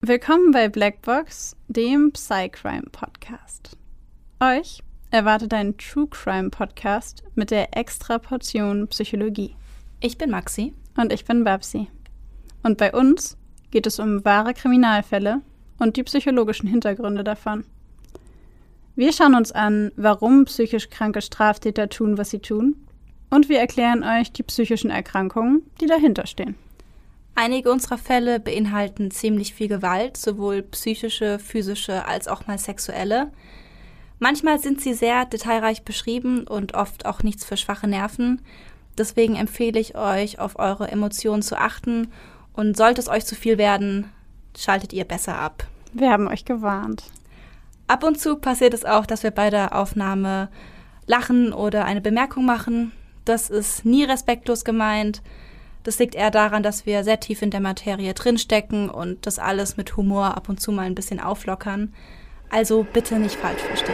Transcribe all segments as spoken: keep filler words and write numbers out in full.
Willkommen bei Blackbox, dem Psycrime-Podcast. Euch erwartet ein True Crime-Podcast mit der extra Portion Psychologie. Ich bin Maxi. Und ich bin Babsi. Und bei uns geht es um wahre Kriminalfälle und die psychologischen Hintergründe davon. Wir schauen uns an, warum psychisch kranke Straftäter tun, was sie tun. Und wir erklären euch die psychischen Erkrankungen, die dahinter stehen. Einige unserer Fälle beinhalten ziemlich viel Gewalt, sowohl psychische, physische als auch mal sexuelle. Manchmal sind sie sehr detailreich beschrieben und oft auch nichts für schwache Nerven. Deswegen empfehle ich euch, auf eure Emotionen zu achten. Und sollte es euch zu viel werden, schaltet ihr besser ab. Wir haben euch gewarnt. Ab und zu passiert es auch, dass wir bei der Aufnahme lachen oder eine Bemerkung machen. Das ist nie respektlos gemeint. Das liegt eher daran, dass wir sehr tief in der Materie drinstecken und das alles mit Humor ab und zu mal ein bisschen auflockern. Also bitte nicht falsch verstehen.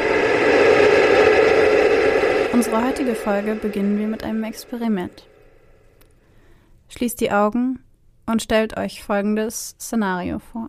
Unsere heutige Folge beginnen wir mit einem Experiment. Schließt die Augen und stellt euch folgendes Szenario vor.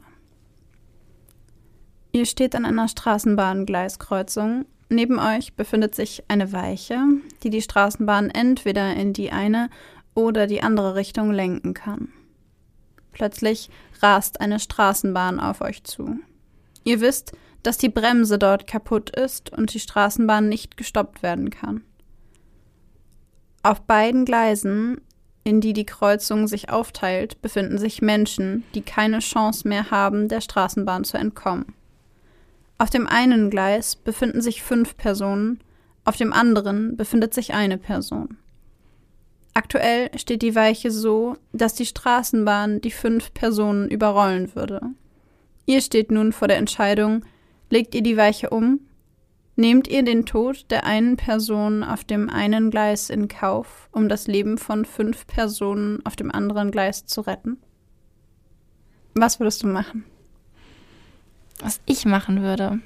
Ihr steht an einer Straßenbahn-Gleiskreuzung. Neben euch befindet sich eine Weiche, die die Straßenbahn entweder in die eine oder die andere Richtung lenken kann. Plötzlich rast eine Straßenbahn auf euch zu. Ihr wisst, dass die Bremse dort kaputt ist und die Straßenbahn nicht gestoppt werden kann. Auf beiden Gleisen, in die die Kreuzung sich aufteilt, befinden sich Menschen, die keine Chance mehr haben, der Straßenbahn zu entkommen. Auf dem einen Gleis befinden sich fünf Personen, auf dem anderen befindet sich eine Person. Aktuell steht die Weiche so, dass die Straßenbahn die fünf Personen überrollen würde. Ihr steht nun vor der Entscheidung, legt ihr die Weiche um? Nehmt ihr den Tod der einen Person auf dem einen Gleis in Kauf, um das Leben von fünf Personen auf dem anderen Gleis zu retten? Was würdest du machen? Was ich machen würde?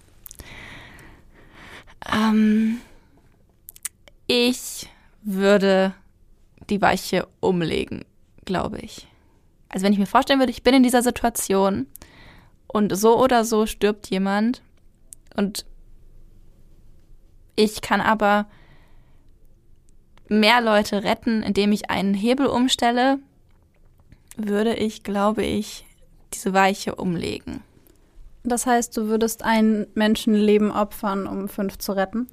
Ähm, ich würde die Weiche umlegen, glaube ich. Also wenn ich mir vorstellen würde, ich bin in dieser Situation und so oder so stirbt jemand und ich kann aber mehr Leute retten, indem ich einen Hebel umstelle, würde ich, glaube ich, diese Weiche umlegen. Das heißt, du würdest ein Menschenleben opfern, um fünf zu retten?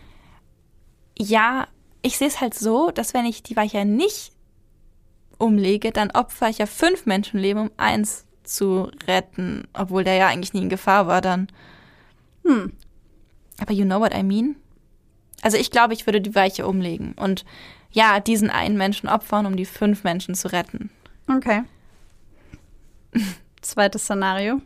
Ja, ich sehe es halt so, dass wenn ich die Weiche nicht umlege, dann opfere ich ja fünf Menschenleben, um eins zu retten, obwohl der ja eigentlich nie in Gefahr war dann. Hm. Aber you know what I mean? Also ich glaube, ich würde die Weiche umlegen und ja, diesen einen Menschen opfern, um die fünf Menschen zu retten. Okay. Zweites Szenario.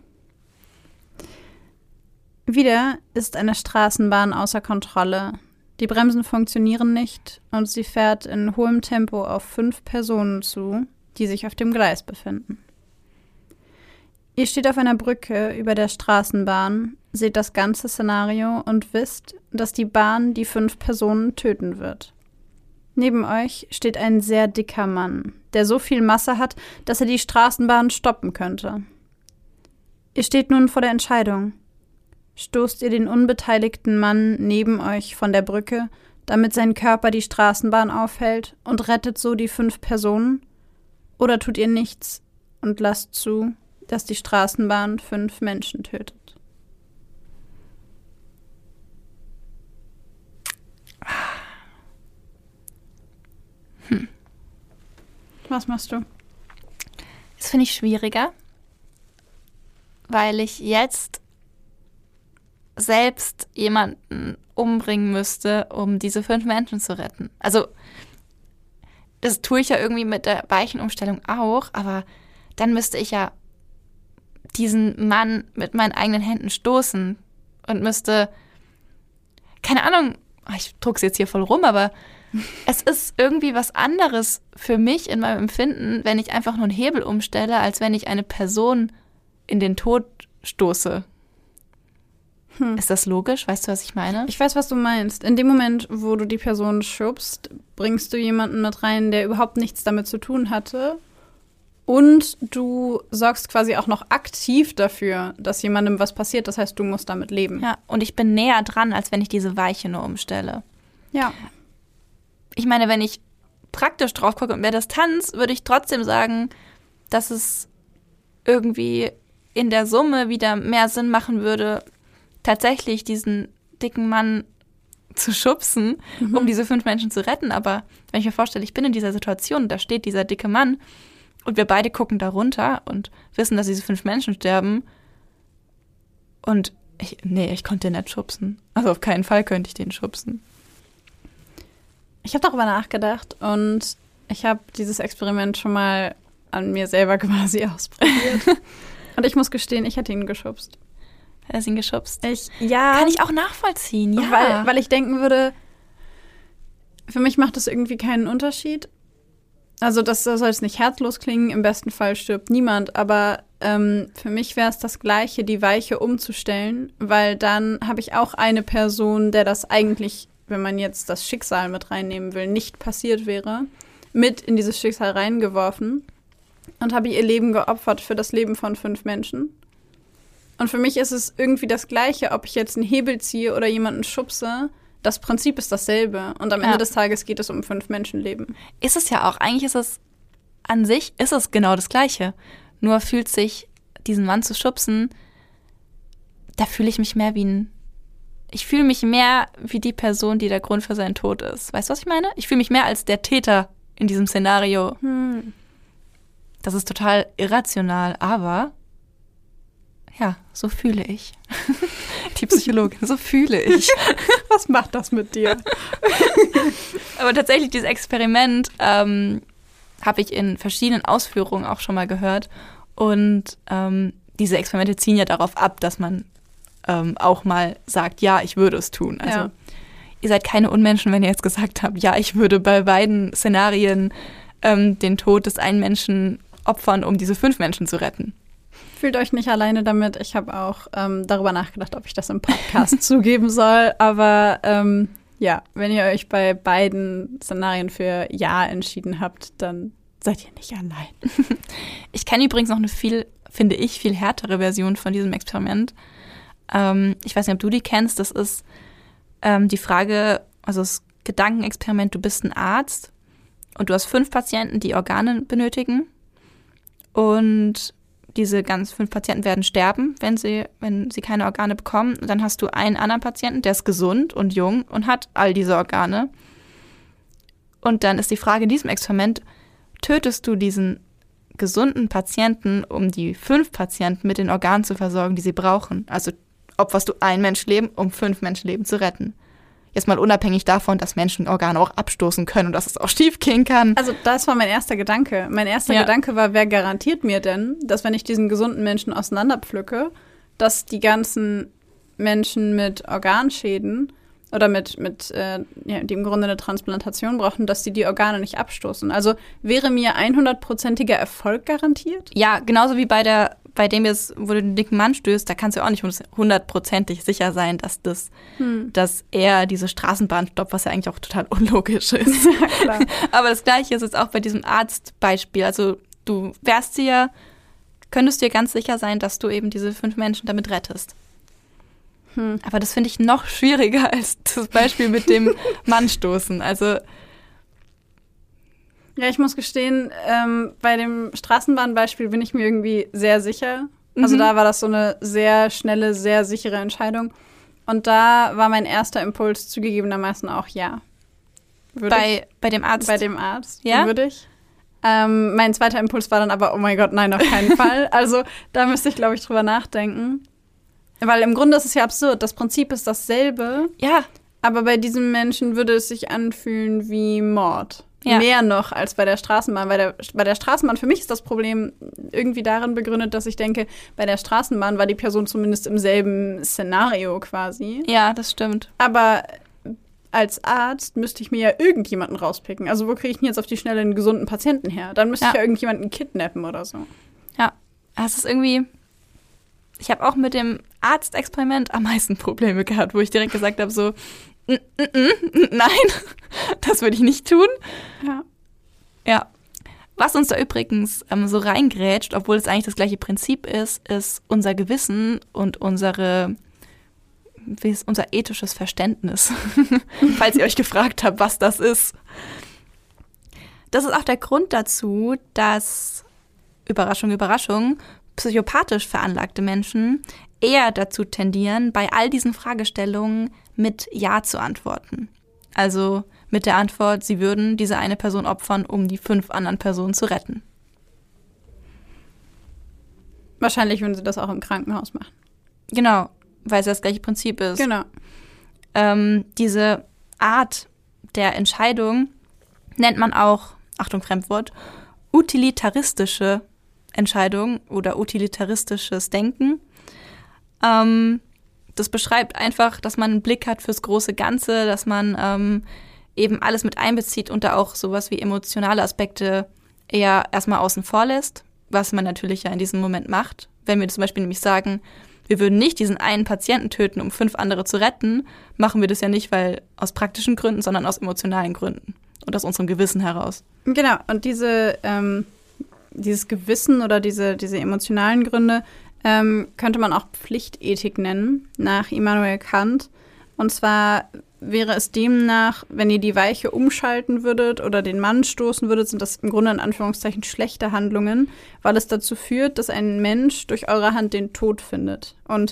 Wieder ist eine Straßenbahn außer Kontrolle. Die Bremsen funktionieren nicht und sie fährt in hohem Tempo auf fünf Personen zu, die sich auf dem Gleis befinden. Ihr steht auf einer Brücke über der Straßenbahn, seht das ganze Szenario und wisst, dass die Bahn die fünf Personen töten wird. Neben euch steht ein sehr dicker Mann, der so viel Masse hat, dass er die Straßenbahn stoppen könnte. Ihr steht nun vor der Entscheidung. Stoßt ihr den unbeteiligten Mann neben euch von der Brücke, damit sein Körper die Straßenbahn aufhält und rettet so die fünf Personen? Oder tut ihr nichts und lasst zu, dass die Straßenbahn fünf Menschen tötet? Hm. Was machst du? Das finde ich schwieriger, weil ich jetzt selbst jemanden umbringen müsste, um diese fünf Menschen zu retten. Also das tue ich ja irgendwie mit der Weichenumstellung auch, aber dann müsste ich ja diesen Mann mit meinen eigenen Händen stoßen und müsste, keine Ahnung, ich druck's jetzt hier voll rum, aber es ist irgendwie was anderes für mich in meinem Empfinden, wenn ich einfach nur einen Hebel umstelle, als wenn ich eine Person in den Tod stoße. Hm. Ist das logisch? Weißt du, was ich meine? Ich weiß, was du meinst. In dem Moment, wo du die Person schubst, bringst du jemanden mit rein, der überhaupt nichts damit zu tun hatte Und du sorgst quasi auch noch aktiv dafür, dass jemandem was passiert. Das heißt, du musst damit leben. Ja, und ich bin näher dran, als wenn ich diese Weiche nur umstelle. Ja. Ich meine, wenn ich praktisch drauf gucke und mehr Distanz, würde ich trotzdem sagen, dass es irgendwie in der Summe wieder mehr Sinn machen würde, tatsächlich diesen dicken Mann zu schubsen, mhm. um diese fünf Menschen zu retten. Aber wenn ich mir vorstelle, ich bin in dieser Situation, da steht dieser dicke Mann und wir beide gucken da runter und wissen, dass diese fünf Menschen sterben und ich, nee, ich konnte den nicht schubsen. Also auf keinen Fall könnte ich den schubsen. Ich habe darüber nachgedacht und ich habe dieses Experiment schon mal an mir selber quasi ausprobiert. Und ich muss gestehen, ich hätte ihn geschubst. Hätte ihn geschubst? Ich, ja. Kann ich auch nachvollziehen, ja. Weil, weil ich denken würde, für mich macht das irgendwie keinen Unterschied. Also das soll jetzt nicht herzlos klingen, im besten Fall stirbt niemand, aber ähm, für mich wäre es das Gleiche, die Weiche umzustellen, weil dann habe ich auch eine Person, der das eigentlich, wenn man jetzt das Schicksal mit reinnehmen will, nicht passiert wäre, mit in dieses Schicksal reingeworfen und habe ihr Leben geopfert für das Leben von fünf Menschen. Und für mich ist es irgendwie das Gleiche, ob ich jetzt einen Hebel ziehe oder jemanden schubse. Das Prinzip ist dasselbe. Und am Ende ja. des Tages geht es um fünf Menschenleben. Ist es ja auch. Eigentlich ist es an sich, ist es genau das Gleiche. Nur fühlt sich diesen Mann zu schubsen, da fühle ich mich mehr wie ein, ich fühle mich mehr wie die Person, die der Grund für seinen Tod ist. Weißt du, was ich meine? Ich fühle mich mehr als der Täter in diesem Szenario. Hm. Das ist total irrational, aber ja, so fühle ich. Die Psychologin, so fühle ich. Was macht das mit dir? Aber tatsächlich, dieses Experiment ähm, habe ich in verschiedenen Ausführungen auch schon mal gehört. Und ähm, diese Experimente ziehen ja darauf ab, dass man ähm, auch mal sagt, ja, ich würde es tun. Also ja. Ihr seid keine Unmenschen, wenn ihr jetzt gesagt habt, ja, ich würde bei beiden Szenarien ähm, den Tod des einen Menschen opfern, um diese fünf Menschen zu retten. Fühlt euch nicht alleine damit. Ich habe auch ähm, darüber nachgedacht, ob ich das im Podcast zugeben soll. Aber ähm, ja, wenn ihr euch bei beiden Szenarien für Ja entschieden habt, dann seid ihr nicht allein. Ich kenne übrigens noch eine viel, finde ich, viel härtere Version von diesem Experiment. Ähm, ich weiß nicht, ob du die kennst. Das ist ähm, die Frage, also das Gedankenexperiment, du bist ein Arzt und du hast fünf Patienten, die Organe benötigen. Und diese ganz fünf Patienten werden sterben, wenn sie, wenn sie keine Organe bekommen. Und dann hast du einen anderen Patienten, der ist gesund und jung und hat all diese Organe. Und dann ist die Frage in diesem Experiment, tötest du diesen gesunden Patienten, um die fünf Patienten mit den Organen zu versorgen, die sie brauchen? Also opferst du ein Menschenleben, um fünf Menschenleben zu retten? Jetzt mal unabhängig davon, dass Menschen Organe auch abstoßen können und dass es auch schief gehen kann. Also das war mein erster Gedanke. Mein erster ja. Gedanke war, wer garantiert mir denn, dass wenn ich diesen gesunden Menschen auseinanderpflücke, dass die ganzen Menschen mit Organschäden oder mit, mit äh, ja, die im Grunde eine Transplantation brauchen, dass die die Organe nicht abstoßen. Also wäre mir hundertprozentiger Erfolg garantiert? Ja, genauso wie bei der bei dem jetzt, wo du den dicken Mann stößt, da kannst du auch nicht hundertprozentig sicher sein, dass das, hm. dass er diese Straßenbahn stoppt, was ja eigentlich auch total unlogisch ist. Ja, klar. Aber das Gleiche ist jetzt auch bei diesem Arztbeispiel. Also du wärst dir, könntest dir ganz sicher sein, dass du eben diese fünf Menschen damit rettest. Hm. Aber das finde ich noch schwieriger als das Beispiel mit dem Mann stoßen. Also ja, ich muss gestehen, ähm, bei dem Straßenbahnbeispiel bin ich mir irgendwie sehr sicher. Also mhm. da war das so eine sehr schnelle, sehr sichere Entscheidung. Und da war mein erster Impuls zugegebenermaßen auch ja. Würde bei, ich, bei dem Arzt? Bei dem Arzt, ja? Würde ich. Ähm, mein zweiter Impuls war dann aber, oh mein Gott, nein, auf keinen Fall. Also da müsste ich, glaube ich, drüber nachdenken. Weil im Grunde ist es ja absurd. Das Prinzip ist dasselbe. Ja. Aber bei diesem Menschen würde es sich anfühlen wie Mord. Ja. Mehr noch als bei der Straßenbahn. Bei der, bei der Straßenbahn, für mich ist das Problem irgendwie darin begründet, dass ich denke, bei der Straßenbahn war die Person zumindest im selben Szenario quasi. Ja, das stimmt. Aber als Arzt müsste ich mir ja irgendjemanden rauspicken. Also wo kriege ich denn jetzt auf die Schnelle einen gesunden Patienten her? Dann müsste ja. ich ja irgendjemanden kidnappen oder so. Ja, es ist irgendwie, ich habe auch mit dem Arztexperiment am meisten Probleme gehabt, wo ich direkt gesagt habe, so, nein, das würde ich nicht tun. Ja. Ja. Was uns da übrigens ähm, so reingrätscht, obwohl es eigentlich das gleiche Prinzip ist, ist unser Gewissen und unsere, wie ist unser ethisches Verständnis. Falls ihr euch gefragt habt, was das ist. Das ist auch der Grund dazu, dass, Überraschung, Überraschung, psychopathisch veranlagte Menschen eher dazu tendieren, bei all diesen Fragestellungen mit Ja zu antworten. Also mit der Antwort, sie würden diese eine Person opfern, um die fünf anderen Personen zu retten. Wahrscheinlich würden sie das auch im Krankenhaus machen. Genau, weil es das gleiche Prinzip ist. Genau. Ähm, diese Art der Entscheidung nennt man auch, Achtung, Fremdwort, utilitaristische Entscheidung oder utilitaristisches Denken. Ähm, das beschreibt einfach, dass man einen Blick hat fürs große Ganze, dass man ähm, eben alles mit einbezieht und da auch sowas wie emotionale Aspekte eher erstmal außen vor lässt, was man natürlich ja in diesem Moment macht. Wenn wir zum Beispiel nämlich sagen, wir würden nicht diesen einen Patienten töten, um fünf andere zu retten, machen wir das ja nicht, weil aus praktischen Gründen, sondern aus emotionalen Gründen und aus unserem Gewissen heraus. Genau, und diese, ähm, dieses Gewissen oder diese, diese emotionalen Gründe ähm, könnte man auch Pflichtethik nennen, nach Immanuel Kant. Und zwar wäre es demnach, wenn ihr die Weiche umschalten würdet oder den Mann stoßen würdet, sind das im Grunde in Anführungszeichen schlechte Handlungen, weil es dazu führt, dass ein Mensch durch eure Hand den Tod findet. Und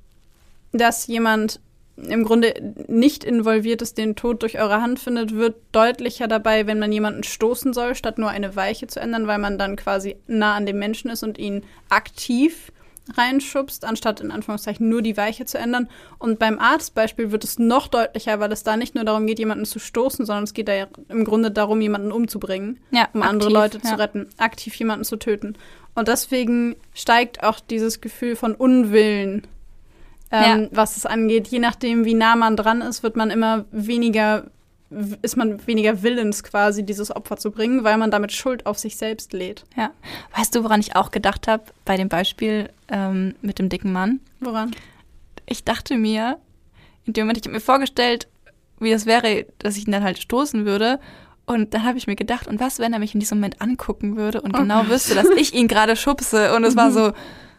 dass jemand im Grunde nicht involviert ist, den Tod durch eure Hand findet, wird deutlicher dabei, wenn man jemanden stoßen soll, statt nur eine Weiche zu ändern, weil man dann quasi nah an dem Menschen ist und ihn aktiv reinschubst, anstatt in Anführungszeichen nur die Weiche zu ändern. Und beim Arztbeispiel wird es noch deutlicher, weil es da nicht nur darum geht, jemanden zu stoßen, sondern es geht da ja im Grunde darum, jemanden umzubringen, ja, um aktiv, andere Leute ja. zu retten, aktiv jemanden zu töten. Und deswegen steigt auch dieses Gefühl von Unwillen, ähm, ja. was es angeht. Je nachdem, wie nah man dran ist, wird man immer weniger, ist man weniger willens quasi, dieses Opfer zu bringen, weil man damit Schuld auf sich selbst lädt. Ja. Weißt du, woran ich auch gedacht habe bei dem Beispiel ähm, mit dem dicken Mann? Woran? Ich dachte mir, in dem Moment, ich habe mir vorgestellt, wie das wäre, dass ich ihn dann halt stoßen würde. Und dann habe ich mir gedacht, und was, wenn er mich in diesem Moment angucken würde und oh genau Gott. wüsste, dass ich ihn gerade schubse. Und es war so,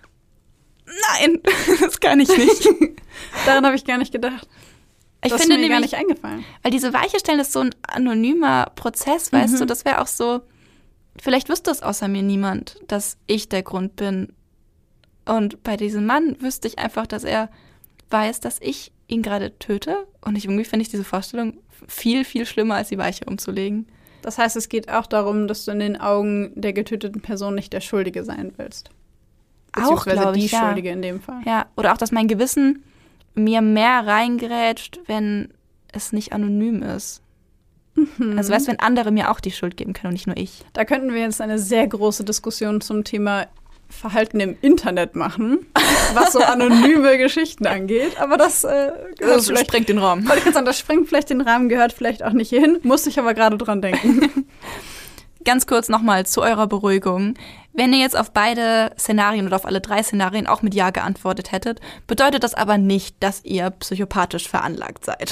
nein, das kann ich nicht. Daran habe ich gar nicht gedacht. Ich das finde ist mir nämlich, gar nicht eingefallen. Weil diese Weiche stellen ist so ein anonymer Prozess, weißt mhm. du, das wäre auch so, vielleicht wüsste es außer mir niemand, dass ich der Grund bin. Und bei diesem Mann wüsste ich einfach, dass er weiß, dass ich ihn gerade töte. Und ich, irgendwie finde ich diese Vorstellung viel, viel schlimmer, als die Weiche umzulegen. Das heißt, es geht auch darum, dass du in den Augen der getöteten Person nicht der Schuldige sein willst. Auch, glaube ich, die Schuldige ja. in dem Fall. Ja, oder auch, dass mein Gewissen mir mehr reingerätscht, wenn es nicht anonym ist. Mhm. Also weißt du, wenn andere mir auch die Schuld geben können und nicht nur ich. Da könnten wir jetzt eine sehr große Diskussion zum Thema Verhalten im Internet machen, was so anonyme Geschichten angeht. Aber das, äh, das sprengt den Rahmen. Wollte ich sagen, das sprengt vielleicht den Rahmen, gehört vielleicht auch nicht hierhin. Musste ich aber gerade dran denken. Ganz kurz nochmal zu eurer Beruhigung. Wenn ihr jetzt auf beide Szenarien oder auf alle drei Szenarien auch mit Ja geantwortet hättet, bedeutet das aber nicht, dass ihr psychopathisch veranlagt seid.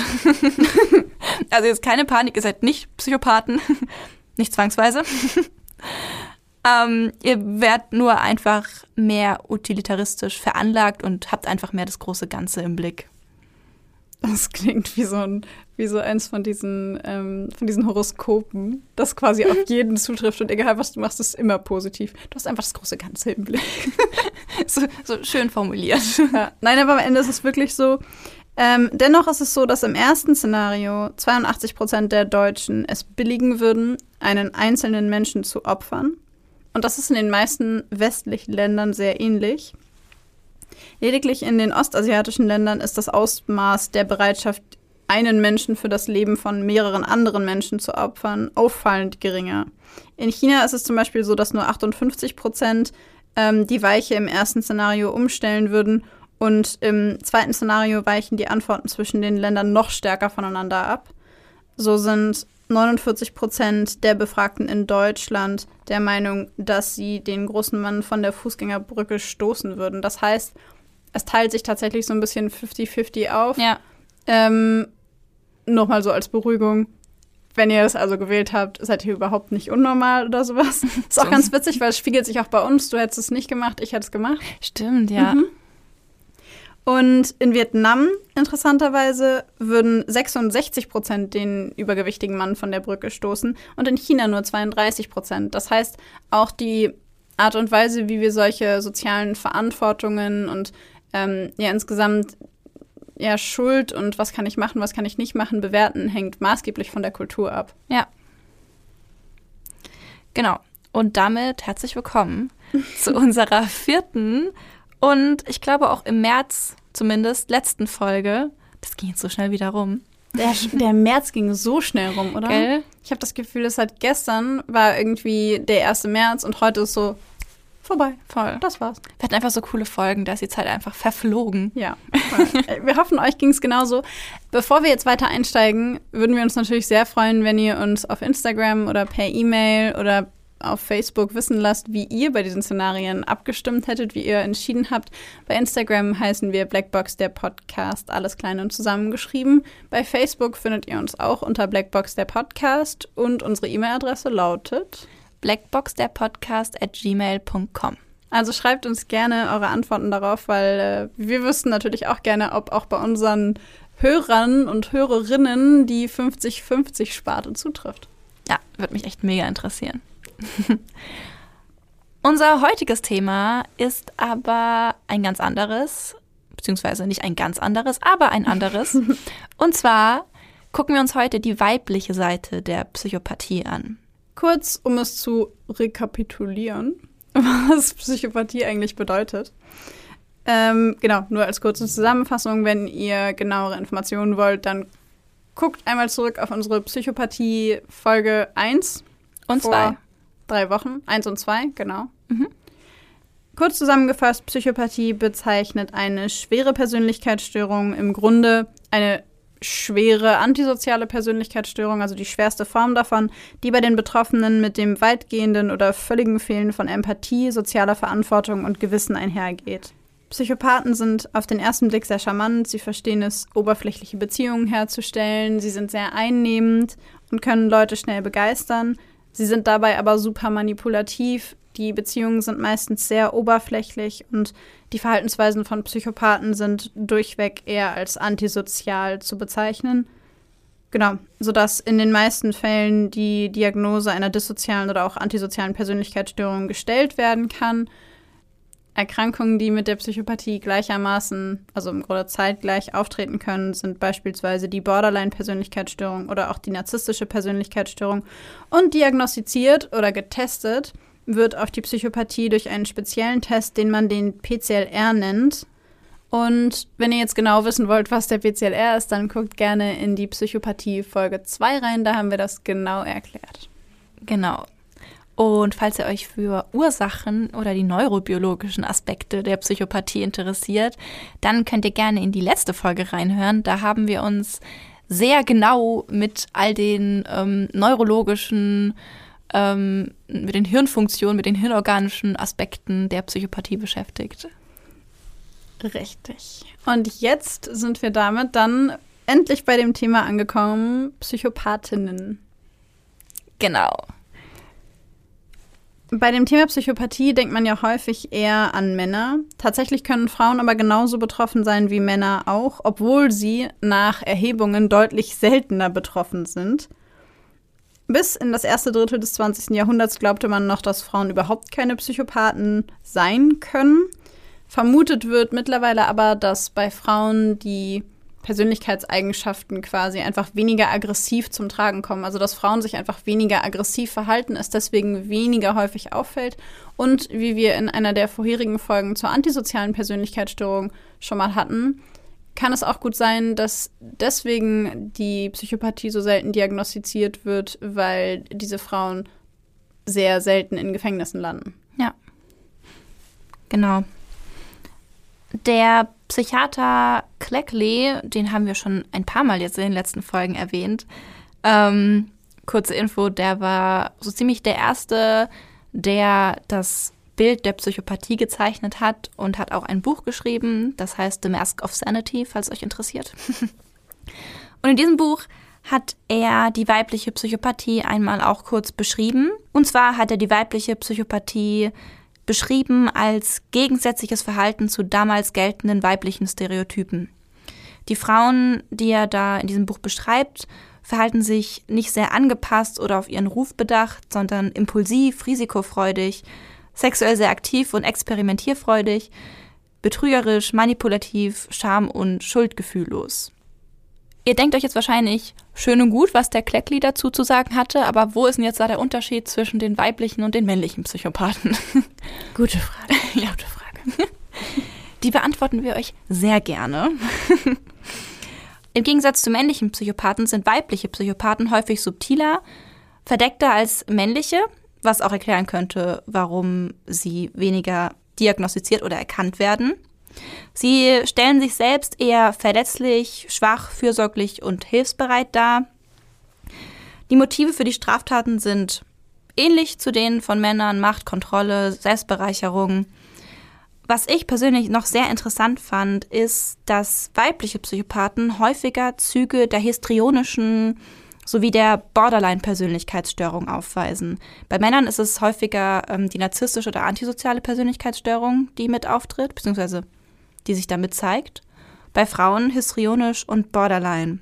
Also jetzt keine Panik, ihr seid nicht Psychopathen, nicht zwangsweise. ähm, ihr werdet nur einfach mehr utilitaristisch veranlagt und habt einfach mehr das große Ganze im Blick. Das klingt wie so ein wie so eins von diesen ähm, von diesen Horoskopen, das quasi auf jeden zutrifft und egal was du machst, ist immer positiv. Du hast einfach das große Ganze im Blick. so, so schön formuliert. Ja. Nein, aber am Ende ist es wirklich so. Ähm, dennoch ist es so, dass im ersten Szenario zweiundachtzig Prozent der Deutschen es billigen würden, einen einzelnen Menschen zu opfern. Und das ist in den meisten westlichen Ländern sehr ähnlich. Lediglich in den ostasiatischen Ländern ist das Ausmaß der Bereitschaft, einen Menschen für das Leben von mehreren anderen Menschen zu opfern, auffallend geringer. In China ist es zum Beispiel so, dass nur achtundfünfzig Prozent ähm, die Weiche im ersten Szenario umstellen würden und im zweiten Szenario weichen die Antworten zwischen den Ländern noch stärker voneinander ab. So sind neunundvierzig Prozent der Befragten in Deutschland der Meinung, dass sie den großen Mann von der Fußgängerbrücke stoßen würden. Das heißt, es teilt sich tatsächlich so ein bisschen fünfzig fünfzig auf. Ja. Ähm, Nochmal so als Beruhigung. Wenn ihr das also gewählt habt, seid ihr überhaupt nicht unnormal oder sowas. Ist auch ganz witzig, weil es spiegelt sich auch bei uns. Du hättest es nicht gemacht, ich hätte es gemacht. Stimmt, ja. Mhm. Und in Vietnam, interessanterweise, würden sechsundsechzig Prozent den übergewichtigen Mann von der Brücke stoßen und in China nur zweiunddreißig Prozent. Das heißt, auch die Art und Weise, wie wir solche sozialen Verantwortungen und ähm, ja insgesamt ja, Schuld und was kann ich machen, was kann ich nicht machen, bewerten, hängt maßgeblich von der Kultur ab. Ja. Genau. Und damit herzlich willkommen zu unserer vierten und ich glaube auch im März zumindest letzten Folge. Das ging jetzt so schnell wieder rum. Der, der März ging so schnell rum, oder? Gell? Ich habe das Gefühl, es hat gestern war irgendwie der erste März und heute ist so vorbei. Voll. Das war's. Wir hatten einfach so coole Folgen, da ist die Zeit einfach verflogen. Ja. Wir hoffen, euch ging es genauso. Bevor wir jetzt weiter einsteigen, würden wir uns natürlich sehr freuen, wenn ihr uns auf Instagram oder per E-Mail oder auf Facebook wissen lasst, wie ihr bei diesen Szenarien abgestimmt hättet, wie ihr entschieden habt. Bei Instagram heißen wir Blackbox der Podcast, alles klein und zusammengeschrieben. Bei Facebook findet ihr uns auch unter Blackbox der Podcast und unsere E-Mail-Adresse lautet blackboxderpodcast at gmail punkt com. Also schreibt uns gerne eure Antworten darauf, weil äh, wir wüssten natürlich auch gerne, ob auch bei unseren Hörern und Hörerinnen die fünfzig fünfzig Sparte zutrifft. Ja, würde mich echt mega interessieren. Unser heutiges Thema ist aber ein ganz anderes, beziehungsweise nicht ein ganz anderes, aber ein anderes. Und zwar gucken wir uns heute die weibliche Seite der Psychopathie an. Kurz, um es zu rekapitulieren, was Psychopathie eigentlich bedeutet. Ähm, genau, nur als kurze Zusammenfassung, wenn ihr genauere Informationen wollt, dann guckt einmal zurück auf unsere Psychopathie-Folge eins. Und zwei. Drei Wochen, eins und zwei, genau. Mhm. Kurz zusammengefasst, Psychopathie bezeichnet eine schwere Persönlichkeitsstörung, im Grunde eine schwere antisoziale Persönlichkeitsstörung, also die schwerste Form davon, die bei den Betroffenen mit dem weitgehenden oder völligen Fehlen von Empathie, sozialer Verantwortung und Gewissen einhergeht. Psychopathen sind auf den ersten Blick sehr charmant, sie verstehen es, oberflächliche Beziehungen herzustellen, sie sind sehr einnehmend und können Leute schnell begeistern. Sie sind dabei aber super manipulativ, die Beziehungen sind meistens sehr oberflächlich und die Verhaltensweisen von Psychopathen sind durchweg eher als antisozial zu bezeichnen. Genau, sodass in den meisten Fällen die Diagnose einer dissozialen oder auch antisozialen Persönlichkeitsstörung gestellt werden kann. Erkrankungen, die mit der Psychopathie gleichermaßen, also im Grunde zeitgleich auftreten können, sind beispielsweise die Borderline-Persönlichkeitsstörung oder auch die narzisstische Persönlichkeitsstörung. Und diagnostiziert oder getestet wird auf die Psychopathie durch einen speziellen Test, den man den P C L R nennt. Und wenn ihr jetzt genau wissen wollt, was der P C L R ist, dann guckt gerne in die Psychopathie Folge zwei rein, da haben wir das genau erklärt. Genau. Und falls ihr euch für Ursachen oder die neurobiologischen Aspekte der Psychopathie interessiert, dann könnt ihr gerne in die letzte Folge reinhören. Da haben wir uns sehr genau mit all den ähm, neurologischen, ähm, mit den Hirnfunktionen, mit den hirnorganischen Aspekten der Psychopathie beschäftigt. Richtig. Und jetzt sind wir damit dann endlich bei dem Thema angekommen, Psychopathinnen. Genau. Bei dem Thema Psychopathie denkt man ja häufig eher an Männer. Tatsächlich können Frauen aber genauso betroffen sein wie Männer auch, obwohl sie nach Erhebungen deutlich seltener betroffen sind. Bis in das erste Drittel des zwanzigsten Jahrhunderts glaubte man noch, dass Frauen überhaupt keine Psychopathen sein können. Vermutet wird mittlerweile aber, dass bei Frauen die Persönlichkeitseigenschaften quasi einfach weniger aggressiv zum Tragen kommen. Also dass Frauen sich einfach weniger aggressiv verhalten, es deswegen weniger häufig auffällt. Und wie wir in einer der vorherigen Folgen zur antisozialen Persönlichkeitsstörung schon mal hatten, kann es auch gut sein, dass deswegen die Psychopathie so selten diagnostiziert wird, weil diese Frauen sehr selten in Gefängnissen landen. Ja, genau. Der Psychiater Cleckley, den haben wir schon ein paar Mal jetzt in den letzten Folgen erwähnt. Ähm, kurze Info, der war so ziemlich der Erste, der das Bild der Psychopathie gezeichnet hat und hat auch ein Buch geschrieben, das heißt The Mask of Sanity, falls euch interessiert. Und in diesem Buch hat er die weibliche Psychopathie einmal auch kurz beschrieben. Und zwar hat er die weibliche Psychopathie beschrieben als gegensätzliches Verhalten zu damals geltenden weiblichen Stereotypen. Die Frauen, die er da in diesem Buch beschreibt, verhalten sich nicht sehr angepasst oder auf ihren Ruf bedacht, sondern impulsiv, risikofreudig, sexuell sehr aktiv und experimentierfreudig, betrügerisch, manipulativ, scham- und schuldgefühllos. Ihr denkt euch jetzt wahrscheinlich, schön und gut, was der Cleckley dazu zu sagen hatte, aber wo ist denn jetzt da der Unterschied zwischen den weiblichen und den männlichen Psychopathen? Gute Frage. Ja, gute Frage. Die beantworten wir euch sehr gerne. Im Gegensatz zu männlichen Psychopathen sind weibliche Psychopathen häufig subtiler, verdeckter als männliche, was auch erklären könnte, warum sie weniger diagnostiziert oder erkannt werden. Sie stellen sich selbst eher verletzlich, schwach, fürsorglich und hilfsbereit dar. Die Motive für die Straftaten sind ähnlich zu denen von Männern: Macht, Kontrolle, Selbstbereicherung. Was ich persönlich noch sehr interessant fand, ist, dass weibliche Psychopathen häufiger Züge der histrionischen sowie der Borderline-Persönlichkeitsstörung aufweisen. Bei Männern ist es häufiger ähm, die narzisstische oder antisoziale Persönlichkeitsstörung, die mit auftritt, beziehungsweise die sich damit zeigt. Bei Frauen histrionisch und Borderline.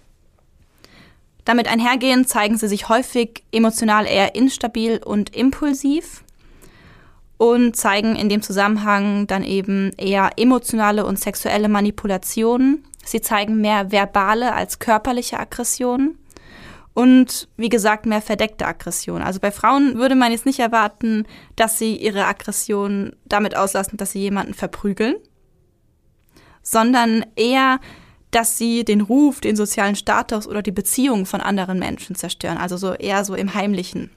Damit einhergehend zeigen sie sich häufig emotional eher instabil und impulsiv und zeigen in dem Zusammenhang dann eben eher emotionale und sexuelle Manipulationen. Sie zeigen mehr verbale als körperliche Aggressionen. Und wie gesagt, mehr verdeckte Aggression. Also bei Frauen würde man jetzt nicht erwarten, dass sie ihre Aggression damit auslassen, dass sie jemanden verprügeln, sondern eher, dass sie den Ruf, den sozialen Status oder die Beziehungen von anderen Menschen zerstören. Also so eher so im Heimlichen.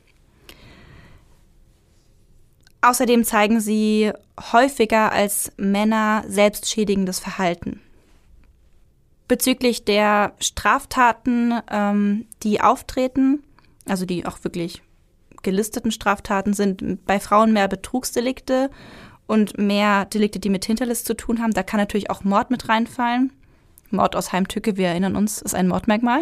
Außerdem zeigen sie häufiger als Männer selbstschädigendes Verhalten. Bezüglich der Straftaten, ähm, die auftreten, also die auch wirklich gelisteten Straftaten, sind bei Frauen mehr Betrugsdelikte und mehr Delikte, die mit Hinterlist zu tun haben. Da kann natürlich auch Mord mit reinfallen. Mord aus Heimtücke, wir erinnern uns, ist ein Mordmerkmal.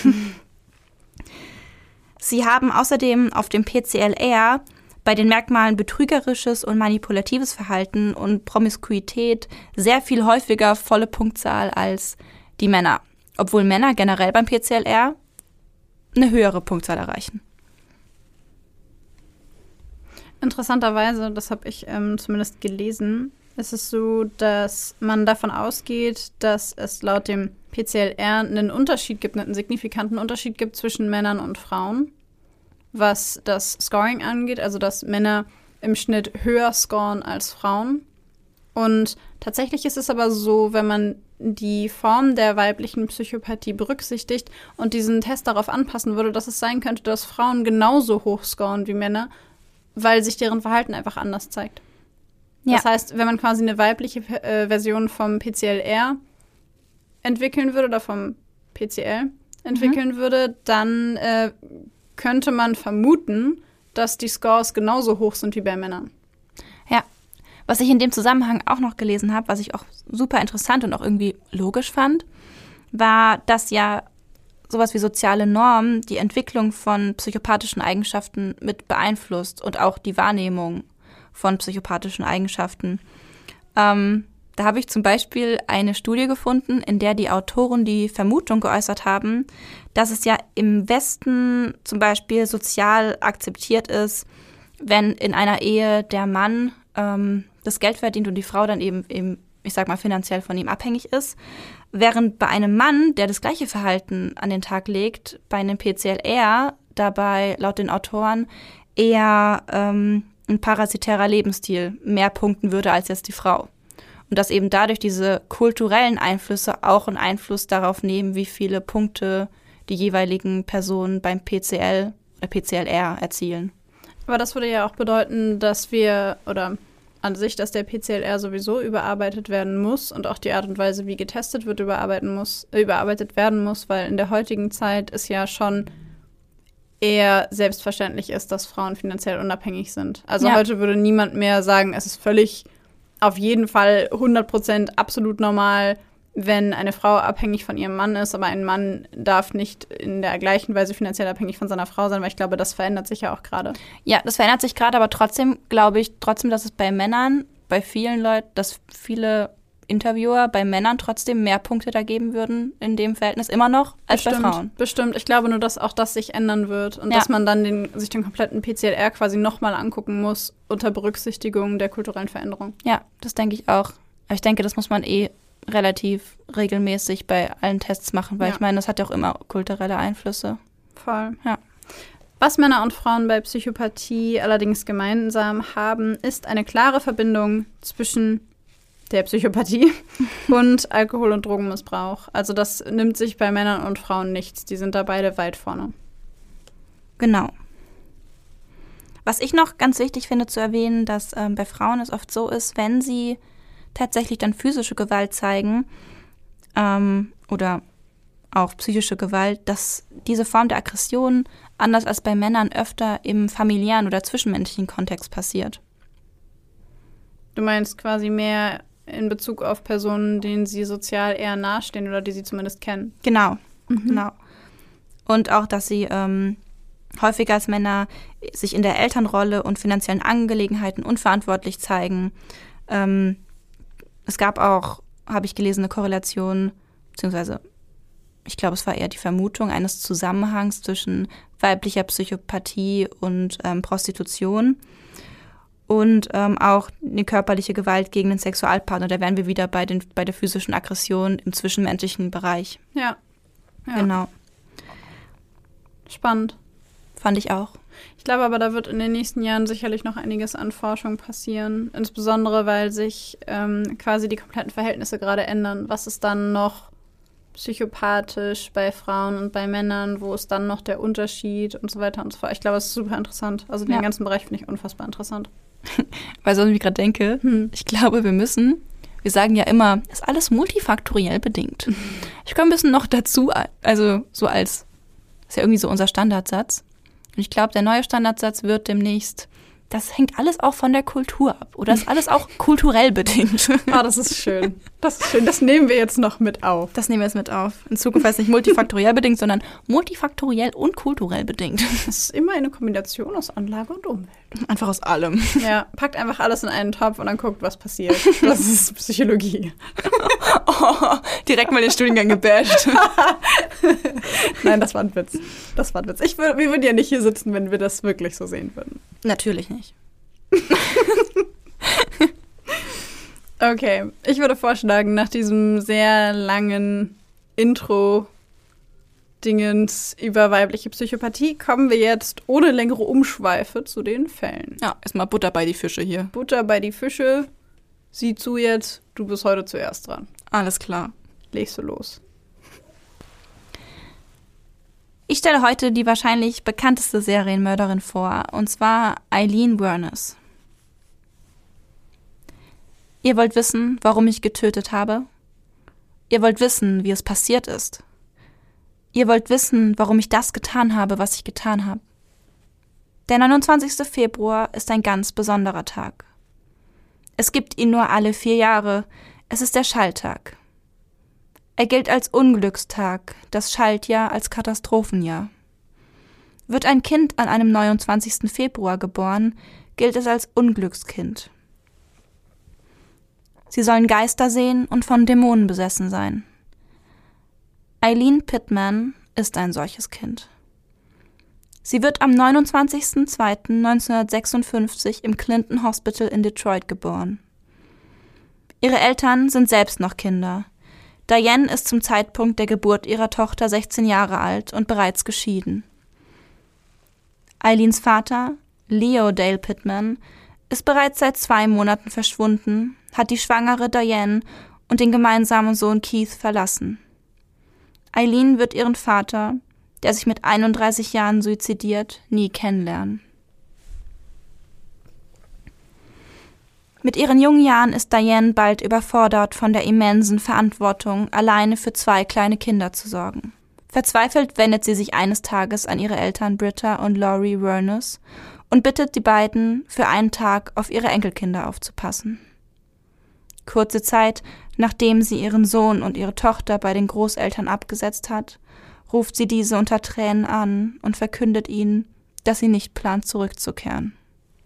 Sie haben außerdem auf dem P C L R bei den Merkmalen betrügerisches und manipulatives Verhalten und Promiskuität sehr viel häufiger volle Punktzahl als die Männer, obwohl Männer generell beim P C L R eine höhere Punktzahl erreichen. Interessanterweise, das habe ich ähm, zumindest gelesen, ist es so, dass man davon ausgeht, dass es laut dem P C L R einen Unterschied gibt, einen signifikanten Unterschied gibt zwischen Männern und Frauen, was das Scoring angeht, also dass Männer im Schnitt höher scoren als Frauen. Und tatsächlich ist es aber so, wenn man die Form der weiblichen Psychopathie berücksichtigt und diesen Test darauf anpassen würde, dass es sein könnte, dass Frauen genauso hoch scoren wie Männer, weil sich deren Verhalten einfach anders zeigt. Ja. Das heißt, wenn man quasi eine weibliche äh, Version vom P C L R entwickeln würde oder vom P C L entwickeln mhm. würde, dann äh, könnte man vermuten, dass die Scores genauso hoch sind wie bei Männern. Ja. Was ich in dem Zusammenhang auch noch gelesen habe, was ich auch super interessant und auch irgendwie logisch fand, war, dass ja sowas wie soziale Normen die Entwicklung von psychopathischen Eigenschaften mit beeinflusst und auch die Wahrnehmung von psychopathischen Eigenschaften. Ähm, da habe ich zum Beispiel eine Studie gefunden, in der die Autoren die Vermutung geäußert haben, dass es ja im Westen zum Beispiel sozial akzeptiert ist, wenn in einer Ehe der Mann ähm, das Geld verdient und die Frau dann eben, eben, ich sag mal, finanziell von ihm abhängig ist. Während bei einem Mann, der das gleiche Verhalten an den Tag legt, bei einem P C L R dabei laut den Autoren eher ähm, ein parasitärer Lebensstil mehr punkten würde als jetzt die Frau. Und dass eben dadurch diese kulturellen Einflüsse auch einen Einfluss darauf nehmen, wie viele Punkte die jeweiligen Personen beim P C L oder P C L R erzielen. Aber das würde ja auch bedeuten, dass wir, oder an sich, dass der P C L R sowieso überarbeitet werden muss und auch die Art und Weise, wie getestet wird, überarbeiten muss, äh, überarbeitet werden muss, weil in der heutigen Zeit es ja schon eher selbstverständlich ist, dass Frauen finanziell unabhängig sind. Also ja. Heute würde niemand mehr sagen, es ist völlig auf jeden Fall hundert Prozent absolut normal, wenn eine Frau abhängig von ihrem Mann ist, aber ein Mann darf nicht in der gleichen Weise finanziell abhängig von seiner Frau sein, weil ich glaube, das verändert sich ja auch gerade. Ja, das verändert sich gerade, aber trotzdem glaube ich trotzdem, dass es bei Männern, bei vielen Leuten, dass viele Interviewer bei Männern trotzdem mehr Punkte da geben würden in dem Verhältnis immer noch als bestimmt, bei Frauen. Bestimmt. Ich glaube nur, dass auch das sich ändern wird und ja. dass man dann den, sich den kompletten P C L R quasi nochmal angucken muss unter Berücksichtigung der kulturellen Veränderung. Ja, das denke ich auch. Aber ich denke, das muss man eh relativ regelmäßig bei allen Tests machen, weil ja. ich meine, das hat ja auch immer kulturelle Einflüsse. Voll. Ja. Was Männer und Frauen bei Psychopathie allerdings gemeinsam haben, ist eine klare Verbindung zwischen der Psychopathie und Alkohol- und Drogenmissbrauch. Also das nimmt sich bei Männern und Frauen nichts. Die sind da beide weit vorne. Genau. Was ich noch ganz wichtig finde zu erwähnen, dass ähm, bei Frauen es oft so ist, wenn sie tatsächlich dann physische Gewalt zeigen ähm, oder auch psychische Gewalt, dass diese Form der Aggression anders als bei Männern öfter im familiären oder zwischenmenschlichen Kontext passiert. Du meinst quasi mehr in Bezug auf Personen, denen sie sozial eher nahestehen oder die sie zumindest kennen? Genau, mhm. genau. Und auch, dass sie ähm, häufiger als Männer sich in der Elternrolle und finanziellen Angelegenheiten unverantwortlich zeigen. Ähm, es gab auch, habe ich gelesen, eine Korrelation, beziehungsweise ich glaube, es war eher die Vermutung eines Zusammenhangs zwischen weiblicher Psychopathie und ähm, Prostitution und ähm, auch eine körperliche Gewalt gegen den Sexualpartner. Da wären wir wieder bei, den, bei der physischen Aggression im zwischenmenschlichen Bereich. Ja. ja. Genau. Spannend. Fand ich auch. Ich glaube aber, da wird in den nächsten Jahren sicherlich noch einiges an Forschung passieren. Insbesondere, weil sich ähm, quasi die kompletten Verhältnisse gerade ändern. Was ist dann noch psychopathisch bei Frauen und bei Männern? Wo ist dann noch der Unterschied und so weiter und so fort? Ich glaube, es ist super interessant. Also den ja. ganzen Bereich finde ich unfassbar interessant. Weil so, wie ich gerade denke, hm. ich glaube, wir müssen, wir sagen ja immer, ist alles multifaktoriell bedingt. Ich komme ein bisschen noch dazu, also so als, ist ja irgendwie so unser Standardsatz. Und ich glaube, der neue Standardsatz wird demnächst, das hängt alles auch von der Kultur ab. Oder ist alles auch kulturell bedingt. Ah, das ist schön. Das ist schön. Das nehmen wir jetzt noch mit auf. Das nehmen wir jetzt mit auf. In Zukunft heißt es nicht multifaktoriell bedingt, sondern multifaktoriell und kulturell bedingt. Das ist immer eine Kombination aus Anlage und Umwelt. Einfach aus allem. Ja, packt einfach alles in einen Topf und dann guckt, was passiert. Das ist Psychologie. Oh, direkt mal den Studiengang gebasht. Nein, das war ein Witz. Das war ein Witz. Ich würd, wir würden ja nicht hier sitzen, wenn wir das wirklich so sehen würden. Natürlich nicht. Okay, ich würde vorschlagen, nach diesem sehr langen Intro-Dingens über weibliche Psychopathie kommen wir jetzt ohne längere Umschweife zu den Fällen. Ja, erstmal Butter bei die Fische hier. Butter bei die Fische. Sieh zu jetzt, du bist heute zuerst dran. Alles klar. Legst du los. Ich stelle heute die wahrscheinlich bekannteste Serienmörderin vor, und zwar Aileen Wuornos. Ihr wollt wissen, warum ich getötet habe? Ihr wollt wissen, wie es passiert ist? Ihr wollt wissen, warum ich das getan habe, was ich getan habe? Der neunundzwanzigster Februar ist ein ganz besonderer Tag. Es gibt ihn nur alle vier Jahre. Es ist der Schalttag. Er gilt als Unglückstag, das Schaltjahr als Katastrophenjahr. Wird ein Kind an einem neunundzwanzigsten Februar geboren, gilt es als Unglückskind. Sie sollen Geister sehen und von Dämonen besessen sein. Aileen Pittman ist ein solches Kind. Sie wird am neunundzwanzigsten zweiten neunzehnhundertsechsundfünfzig im Clinton Hospital in Detroit geboren. Ihre Eltern sind selbst noch Kinder. Diane ist zum Zeitpunkt der Geburt ihrer Tochter sechzehn Jahre alt und bereits geschieden. Aileens Vater, Leo Dale Pittman, ist bereits seit zwei Monaten verschwunden, hat die schwangere Diane und den gemeinsamen Sohn Keith verlassen. Aileen wird ihren Vater, der sich mit einunddreißig Jahren suizidiert, nie kennenlernen. Mit ihren jungen Jahren ist Diane bald überfordert von der immensen Verantwortung, alleine für zwei kleine Kinder zu sorgen. Verzweifelt wendet sie sich eines Tages an ihre Eltern Britta und Laurie Wuornos und bittet die beiden, für einen Tag auf ihre Enkelkinder aufzupassen. Kurze Zeit Nachdem sie ihren Sohn und ihre Tochter bei den Großeltern abgesetzt hat, ruft sie diese unter Tränen an und verkündet ihnen, dass sie nicht plant, zurückzukehren.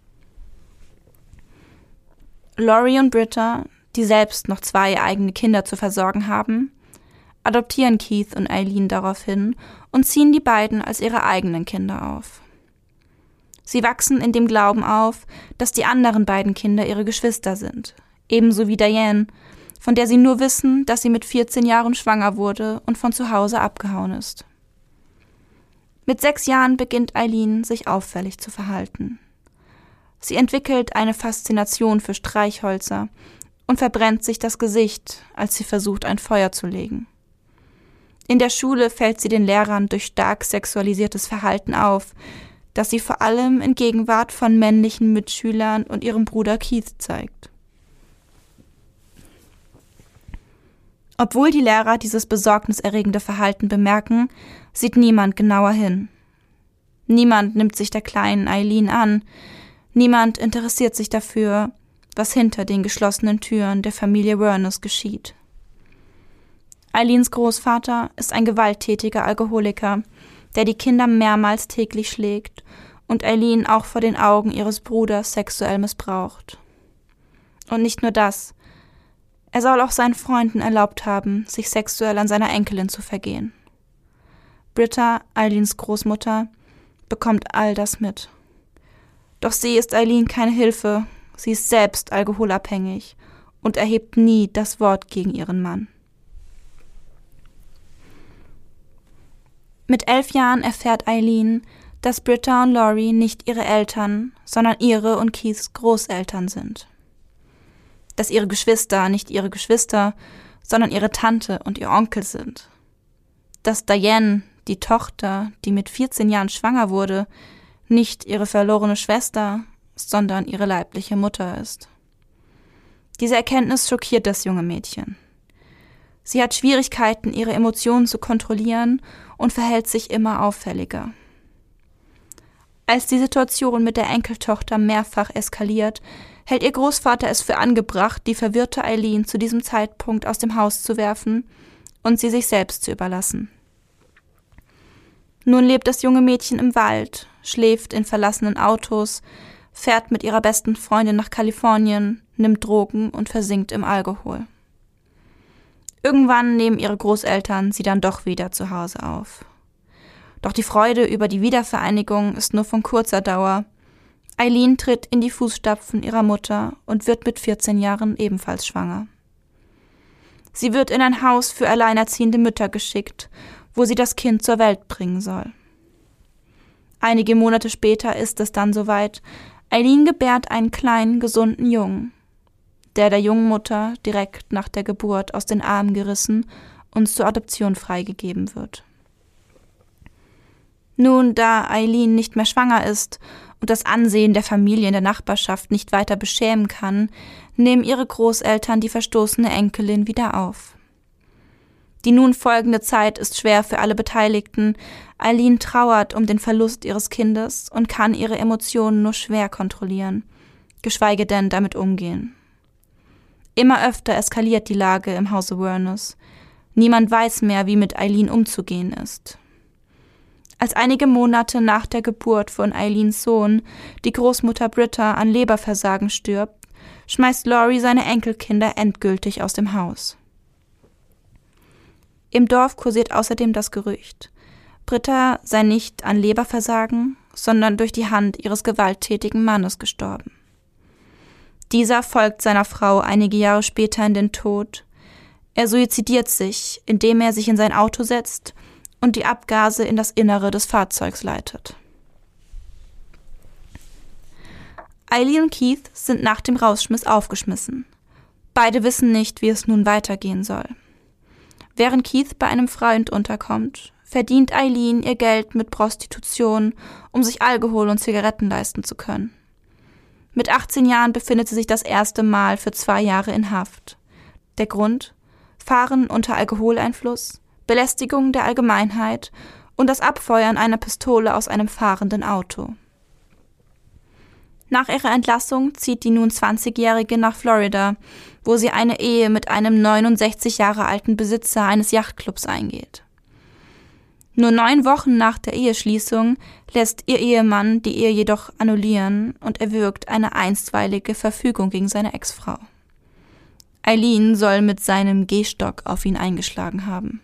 Laurie und Britta, die selbst noch zwei eigene Kinder zu versorgen haben, adoptieren Keith und Eileen daraufhin und ziehen die beiden als ihre eigenen Kinder auf. Sie wachsen in dem Glauben auf, dass die anderen beiden Kinder ihre Geschwister sind, ebenso wie Diane, von der sie nur wissen, dass sie mit vierzehn Jahren schwanger wurde und von zu Hause abgehauen ist. Mit sechs Jahren beginnt Eileen, sich auffällig zu verhalten. Sie entwickelt eine Faszination für Streichhölzer und verbrennt sich das Gesicht, als sie versucht, ein Feuer zu legen. In der Schule fällt sie den Lehrern durch stark sexualisiertes Verhalten auf, das sie vor allem in Gegenwart von männlichen Mitschülern und ihrem Bruder Keith zeigt. Obwohl die Lehrer dieses besorgniserregende Verhalten bemerken, sieht niemand genauer hin. Niemand nimmt sich der kleinen Eileen an, niemand interessiert sich dafür, was hinter den geschlossenen Türen der Familie Wuornos geschieht. Eileens Großvater ist ein gewalttätiger Alkoholiker, der die Kinder mehrmals täglich schlägt und Eileen auch vor den Augen ihres Bruders sexuell missbraucht. Und nicht nur das. Er soll auch seinen Freunden erlaubt haben, sich sexuell an seiner Enkelin zu vergehen. Britta, Eileens Großmutter, bekommt all das mit. Doch sie ist Eileen keine Hilfe, sie ist selbst alkoholabhängig und erhebt nie das Wort gegen ihren Mann. Mit elf Jahren erfährt Eileen, dass Britta und Laurie nicht ihre Eltern, sondern ihre und Keiths Großeltern sind. Dass ihre Geschwister nicht ihre Geschwister, sondern ihre Tante und ihr Onkel sind. Dass Diane, die Tochter, die mit vierzehn Jahren schwanger wurde, nicht ihre verlorene Schwester, sondern ihre leibliche Mutter ist. Diese Erkenntnis schockiert das junge Mädchen. Sie hat Schwierigkeiten, ihre Emotionen zu kontrollieren und verhält sich immer auffälliger. Als die Situation mit der Enkeltochter mehrfach eskaliert, hält ihr Großvater es für angebracht, die verwirrte Eileen zu diesem Zeitpunkt aus dem Haus zu werfen und sie sich selbst zu überlassen. Nun lebt das junge Mädchen im Wald, schläft in verlassenen Autos, fährt mit ihrer besten Freundin nach Kalifornien, nimmt Drogen und versinkt im Alkohol. Irgendwann nehmen ihre Großeltern sie dann doch wieder zu Hause auf. Doch die Freude über die Wiedervereinigung ist nur von kurzer Dauer. Eileen tritt in die Fußstapfen ihrer Mutter und wird mit vierzehn Jahren ebenfalls schwanger. Sie wird in ein Haus für alleinerziehende Mütter geschickt, wo sie das Kind zur Welt bringen soll. Einige Monate später ist es dann soweit. Eileen gebärt einen kleinen, gesunden Jungen, der der jungen Mutter direkt nach der Geburt aus den Armen gerissen und zur Adoption freigegeben wird. Nun, da Eileen nicht mehr schwanger ist und das Ansehen der Familie in der Nachbarschaft nicht weiter beschämen kann, nehmen ihre Großeltern die verstoßene Enkelin wieder auf. Die nun folgende Zeit ist schwer für alle Beteiligten. Eileen trauert um den Verlust ihres Kindes und kann ihre Emotionen nur schwer kontrollieren, geschweige denn damit umgehen. Immer öfter eskaliert die Lage im Hause Wuornos. Niemand weiß mehr, wie mit Eileen umzugehen ist. Als einige Monate nach der Geburt von Eileens Sohn die Großmutter Britta an Leberversagen stirbt, schmeißt Laurie seine Enkelkinder endgültig aus dem Haus. Im Dorf kursiert außerdem das Gerücht, Britta sei nicht an Leberversagen, sondern durch die Hand ihres gewalttätigen Mannes gestorben. Dieser folgt seiner Frau einige Jahre später in den Tod. Er suizidiert sich, indem er sich in sein Auto setzt und die Abgase in das Innere des Fahrzeugs leitet. Eileen und Keith sind nach dem Rausschmiss aufgeschmissen. Beide wissen nicht, wie es nun weitergehen soll. Während Keith bei einem Freund unterkommt, verdient Eileen ihr Geld mit Prostitution, um sich Alkohol und Zigaretten leisten zu können. Mit achtzehn Jahren befindet sie sich das erste Mal für zwei Jahre in Haft. Der Grund? Fahren unter Alkoholeinfluss, Belästigung der Allgemeinheit und das Abfeuern einer Pistole aus einem fahrenden Auto. Nach ihrer Entlassung zieht die nun zwanzigjährige nach Florida, wo sie eine Ehe mit einem neunundsechzig Jahre alten Besitzer eines Yachtclubs eingeht. Nur neun Wochen nach der Eheschließung lässt ihr Ehemann die Ehe jedoch annullieren und erwirkt eine einstweilige Verfügung gegen seine Ex-Frau. Eileen soll mit seinem Gehstock auf ihn eingeschlagen haben.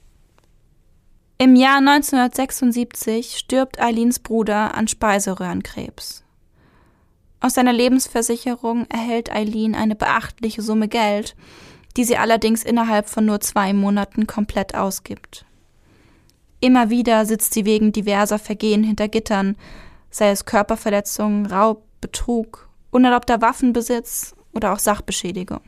Im Jahr neunzehnhundertsechsundsiebzig stirbt Eileens Bruder an Speiseröhrenkrebs. Aus seiner Lebensversicherung erhält Eileen eine beachtliche Summe Geld, die sie allerdings innerhalb von nur zwei Monaten komplett ausgibt. Immer wieder sitzt sie wegen diverser Vergehen hinter Gittern, sei es Körperverletzung, Raub, Betrug, unerlaubter Waffenbesitz oder auch Sachbeschädigung.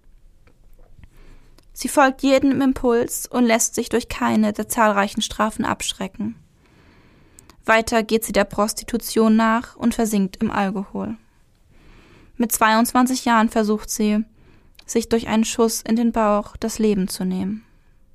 Sie folgt jedem Impuls und lässt sich durch keine der zahlreichen Strafen abschrecken. Weiter geht sie der Prostitution nach und versinkt im Alkohol. Mit zweiundzwanzig Jahren versucht sie, sich durch einen Schuss in den Bauch das Leben zu nehmen.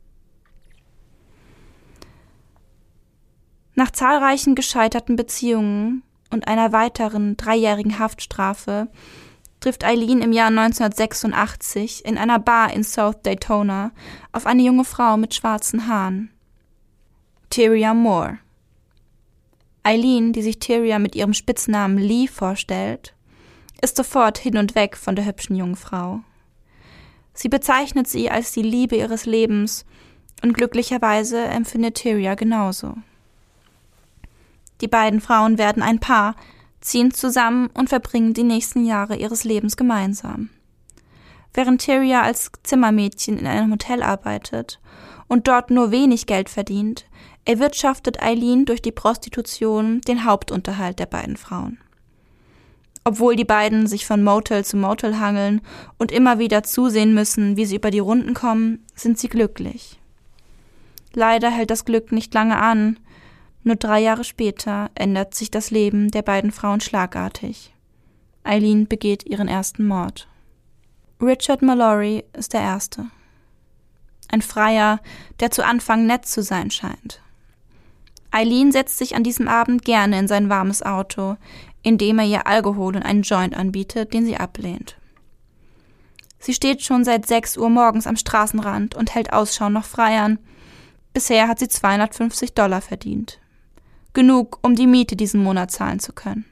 Nach zahlreichen gescheiterten Beziehungen und einer weiteren dreijährigen Haftstrafe trifft Eileen im Jahr neunzehnhundertsechsundachtzig in einer Bar in South Daytona auf eine junge Frau mit schwarzen Haaren, Tyria Moore. Eileen, die sich Tyria mit ihrem Spitznamen Lee vorstellt, ist sofort hin und weg von der hübschen jungen Frau. Sie bezeichnet sie als die Liebe ihres Lebens und glücklicherweise empfindet Tyria genauso. Die beiden Frauen werden ein Paar, ziehen zusammen und verbringen die nächsten Jahre ihres Lebens gemeinsam. Während Tyria als Zimmermädchen in einem Hotel arbeitet und dort nur wenig Geld verdient, erwirtschaftet Eileen durch die Prostitution den Hauptunterhalt der beiden Frauen. Obwohl die beiden sich von Motel zu Motel hangeln und immer wieder zusehen müssen, wie sie über die Runden kommen, sind sie glücklich. Leider hält das Glück nicht lange an. Nur drei Jahre später ändert sich das Leben der beiden Frauen schlagartig. Eileen begeht ihren ersten Mord. Richard Mallory ist der Erste. Ein Freier, der zu Anfang nett zu sein scheint. Eileen setzt sich an diesem Abend gerne in sein warmes Auto, indem er ihr Alkohol und einen Joint anbietet, den sie ablehnt. Sie steht schon seit sechs Uhr morgens am Straßenrand und hält Ausschau nach Freiern. Bisher hat sie zweihundertfünfzig Dollar verdient. Genug, um die Miete diesen Monat zahlen zu können.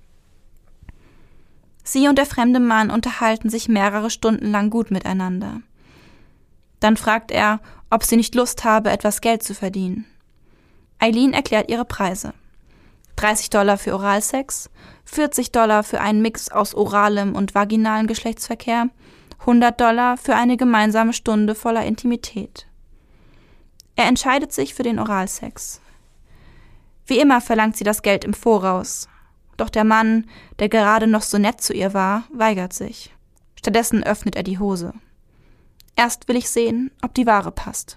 Sie und der fremde Mann unterhalten sich mehrere Stunden lang gut miteinander. Dann fragt er, ob sie nicht Lust habe, etwas Geld zu verdienen. Eileen erklärt ihre Preise. dreißig Dollar für Oralsex, vierzig Dollar für einen Mix aus oralem und vaginalen Geschlechtsverkehr, hundert Dollar für eine gemeinsame Stunde voller Intimität. Er entscheidet sich für den Oralsex. Wie immer verlangt sie das Geld im Voraus. Doch der Mann, der gerade noch so nett zu ihr war, weigert sich. Stattdessen öffnet er die Hose. Erst will ich sehen, ob die Ware passt.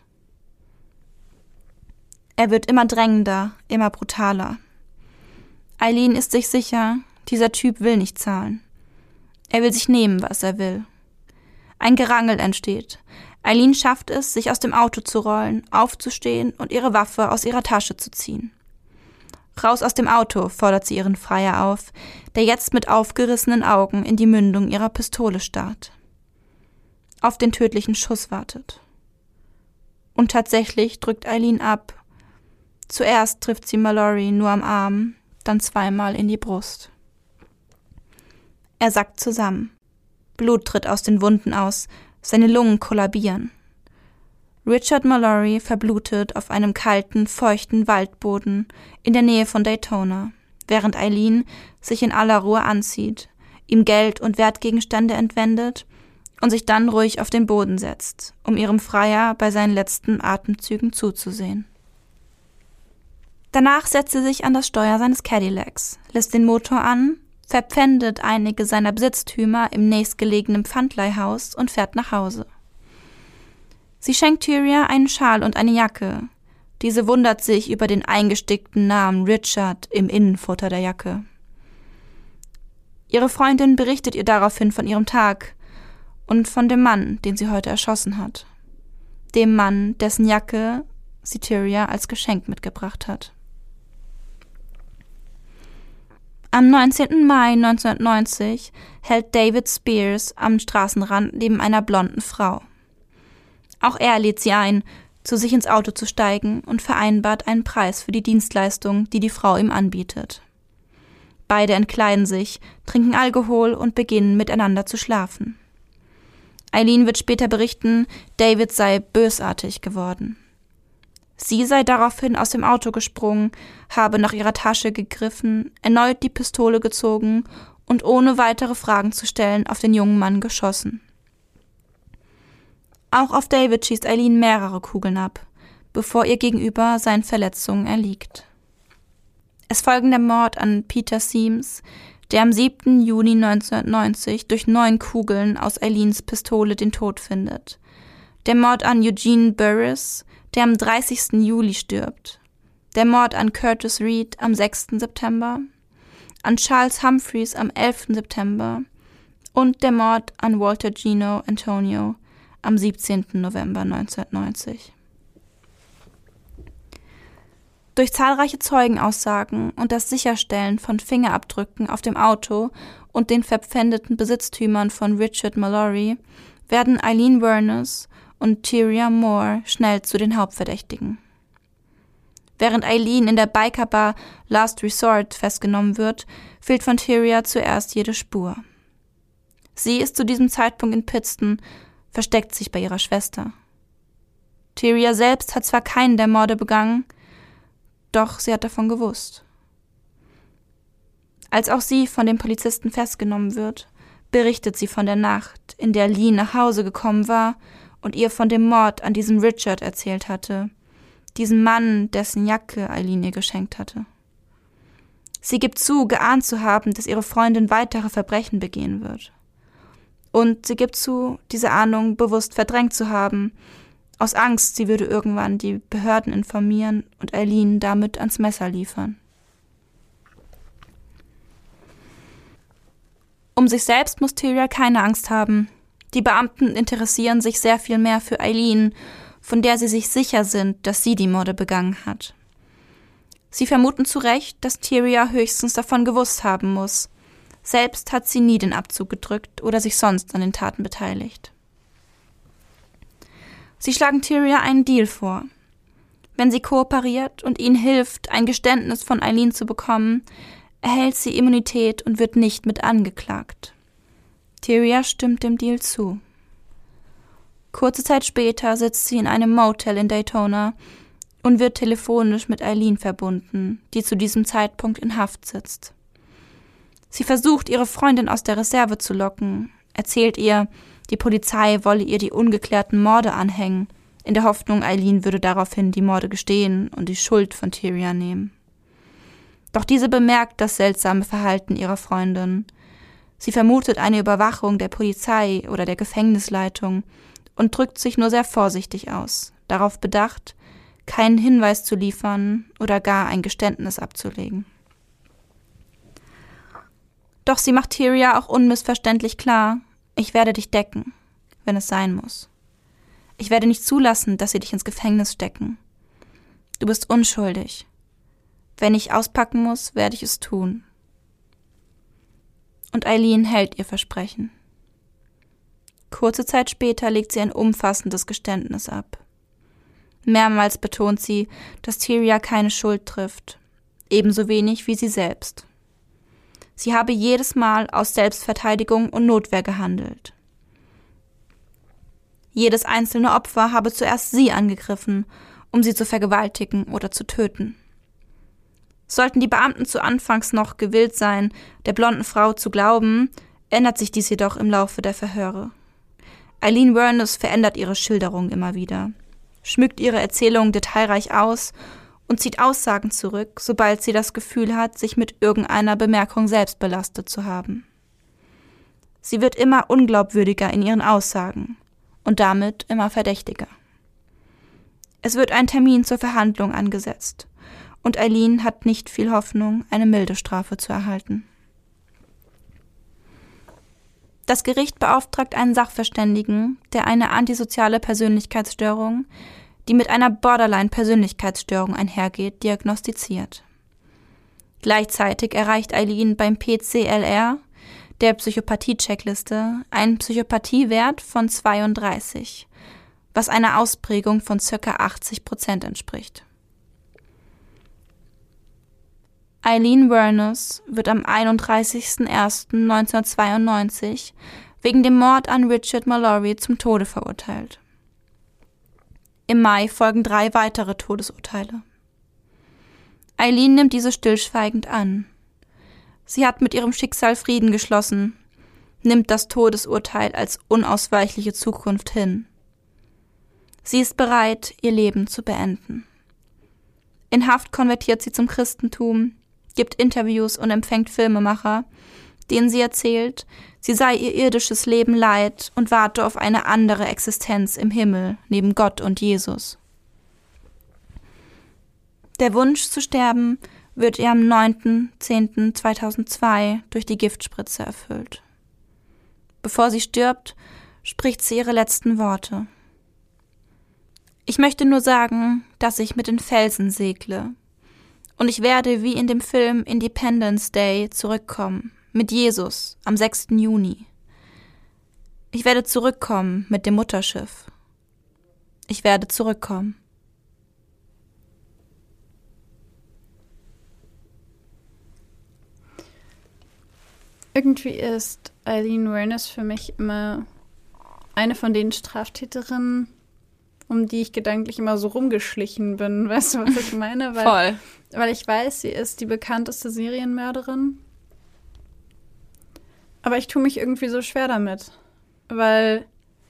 Er wird immer drängender, immer brutaler. Eileen ist sich sicher, dieser Typ will nicht zahlen. Er will sich nehmen, was er will. Ein Gerangel entsteht. Eileen schafft es, sich aus dem Auto zu rollen, aufzustehen und ihre Waffe aus ihrer Tasche zu ziehen. Raus aus dem Auto, fordert sie ihren Freier auf, der jetzt mit aufgerissenen Augen in die Mündung ihrer Pistole starrt. Auf den tödlichen Schuss wartet. Und tatsächlich drückt Eileen ab. Zuerst trifft sie Mallory nur am Arm, dann zweimal in die Brust. Er sackt zusammen. Blut tritt aus den Wunden aus, seine Lungen kollabieren. Richard Mallory verblutet auf einem kalten, feuchten Waldboden in der Nähe von Daytona, während Eileen sich in aller Ruhe anzieht, ihm Geld und Wertgegenstände entwendet und sich dann ruhig auf den Boden setzt, um ihrem Freier bei seinen letzten Atemzügen zuzusehen. Danach setzt sie sich an das Steuer seines Cadillacs, lässt den Motor an, verpfändet einige seiner Besitztümer im nächstgelegenen Pfandleihhaus und fährt nach Hause. Sie schenkt Tyria einen Schal und eine Jacke. Diese wundert sich über den eingestickten Namen Richard im Innenfutter der Jacke. Ihre Freundin berichtet ihr daraufhin von ihrem Tag und von dem Mann, den sie heute erschossen hat. Dem Mann, dessen Jacke sie Tyria als Geschenk mitgebracht hat. Am neunzehnten Mai neunzehnhundertneunzig hält David Spears am Straßenrand neben einer blonden Frau. Auch er lädt sie ein, zu sich ins Auto zu steigen und vereinbart einen Preis für die Dienstleistung, die die Frau ihm anbietet. Beide entkleiden sich, trinken Alkohol und beginnen miteinander zu schlafen. Eileen wird später berichten, David sei bösartig geworden. Sie sei daraufhin aus dem Auto gesprungen, habe nach ihrer Tasche gegriffen, erneut die Pistole gezogen und ohne weitere Fragen zu stellen auf den jungen Mann geschossen. Auch auf David schießt Eileen mehrere Kugeln ab, bevor ihr Gegenüber seinen Verletzungen erliegt. Es folgen der Mord an Peter Siems, der am siebten Juni neunzehnhundertneunzig durch neun Kugeln aus Eileens Pistole den Tod findet. Der Mord an Eugene Burris, der am dreißigsten Juli stirbt. Der Mord an Curtis Reed am sechsten September. An Charles Humphreys am elften September. Und der Mord an Walter Gino Antonio am siebzehnten November neunzehnhundertneunzig. Durch zahlreiche Zeugenaussagen und das Sicherstellen von Fingerabdrücken auf dem Auto und den verpfändeten Besitztümern von Richard Mallory werden Eileen Wuornos und Tyria Moore schnell zu den Hauptverdächtigen. Während Eileen in der Bikerbar Last Resort festgenommen wird, fehlt von Tyria zuerst jede Spur. Sie ist zu diesem Zeitpunkt in Pittston, versteckt sich bei ihrer Schwester. Tyria selbst hat zwar keinen der Morde begangen, doch sie hat davon gewusst. Als auch sie von den Polizisten festgenommen wird, berichtet sie von der Nacht, in der Lee nach Hause gekommen war und ihr von dem Mord an diesem Richard erzählt hatte, diesem Mann, dessen Jacke Eileen ihr geschenkt hatte. Sie gibt zu, geahnt zu haben, dass ihre Freundin weitere Verbrechen begehen wird. Und sie gibt zu, diese Ahnung bewusst verdrängt zu haben, aus Angst, sie würde irgendwann die Behörden informieren und Eileen damit ans Messer liefern. Um sich selbst muss Tyria keine Angst haben. Die Beamten interessieren sich sehr viel mehr für Eileen, von der sie sich sicher sind, dass sie die Morde begangen hat. Sie vermuten zu Recht, dass Tyria höchstens davon gewusst haben muss. Selbst hat sie nie den Abzug gedrückt oder sich sonst an den Taten beteiligt. Sie schlagen Tyria einen Deal vor. Wenn sie kooperiert und ihnen hilft, ein Geständnis von Eileen zu bekommen, erhält sie Immunität und wird nicht mit angeklagt. Tyria stimmt dem Deal zu. Kurze Zeit später sitzt sie in einem Motel in Daytona und wird telefonisch mit Eileen verbunden, die zu diesem Zeitpunkt in Haft sitzt. Sie versucht, ihre Freundin aus der Reserve zu locken, erzählt ihr, die Polizei wolle ihr die ungeklärten Morde anhängen, in der Hoffnung, Eileen würde daraufhin die Morde gestehen und die Schuld von Tyria nehmen. Doch diese bemerkt das seltsame Verhalten ihrer Freundin. Sie vermutet eine Überwachung der Polizei oder der Gefängnisleitung und drückt sich nur sehr vorsichtig aus, darauf bedacht, keinen Hinweis zu liefern oder gar ein Geständnis abzulegen. Doch sie macht Tyria auch unmissverständlich klar, ich werde dich decken, wenn es sein muss. Ich werde nicht zulassen, dass sie dich ins Gefängnis stecken. Du bist unschuldig. Wenn ich auspacken muss, werde ich es tun. Und Eileen hält ihr Versprechen. Kurze Zeit später legt sie ein umfassendes Geständnis ab. Mehrmals betont sie, dass Tyria keine Schuld trifft, ebenso wenig wie sie selbst. Sie habe jedes Mal aus Selbstverteidigung und Notwehr gehandelt. Jedes einzelne Opfer habe zuerst sie angegriffen, um sie zu vergewaltigen oder zu töten. Sollten die Beamten zu Anfangs noch gewillt sein, der blonden Frau zu glauben, ändert sich dies jedoch im Laufe der Verhöre. Eileen Wuornos verändert ihre Schilderung immer wieder, schmückt ihre Erzählung detailreich aus und zieht Aussagen zurück, sobald sie das Gefühl hat, sich mit irgendeiner Bemerkung selbst belastet zu haben. Sie wird immer unglaubwürdiger in ihren Aussagen und damit immer verdächtiger. Es wird ein Termin zur Verhandlung angesetzt und Eileen hat nicht viel Hoffnung, eine milde Strafe zu erhalten. Das Gericht beauftragt einen Sachverständigen, der eine antisoziale Persönlichkeitsstörung, die mit einer Borderline-Persönlichkeitsstörung einhergeht, diagnostiziert. Gleichzeitig erreicht Eileen beim P C L R, der Psychopathie-Checkliste, einen Psychopathiewert von zweiunddreißig, was einer Ausprägung von ca. achtzig Prozent entspricht. Eileen Wuornos wird am einunddreißigsten ersten neunzehnhundertzweiundneunzig wegen dem Mord an Richard Mallory zum Tode verurteilt. Im Mai folgen drei weitere Todesurteile. Eileen nimmt diese stillschweigend an. Sie hat mit ihrem Schicksal Frieden geschlossen, nimmt das Todesurteil als unausweichliche Zukunft hin. Sie ist bereit, ihr Leben zu beenden. In Haft konvertiert sie zum Christentum, gibt Interviews und empfängt Filmemacher, denen sie erzählt, sie sei ihr irdisches Leben leid und warte auf eine andere Existenz im Himmel neben Gott und Jesus. Der Wunsch zu sterben wird ihr am neunten zehnten zweitausendzwei durch die Giftspritze erfüllt. Bevor sie stirbt, spricht sie ihre letzten Worte. Ich möchte nur sagen, dass ich mit den Felsen segle. Und ich werde wie in dem Film Independence Day zurückkommen, mit Jesus am sechsten Juni. Ich werde zurückkommen mit dem Mutterschiff. Ich werde zurückkommen. Irgendwie ist Eileen Wuornos für mich immer eine von den Straftäterinnen, um die ich gedanklich immer so rumgeschlichen bin. Weißt du, was ich meine? Weil, Voll. Weil ich weiß, sie ist die bekannteste Serienmörderin. Aber ich tue mich irgendwie so schwer damit. Weil,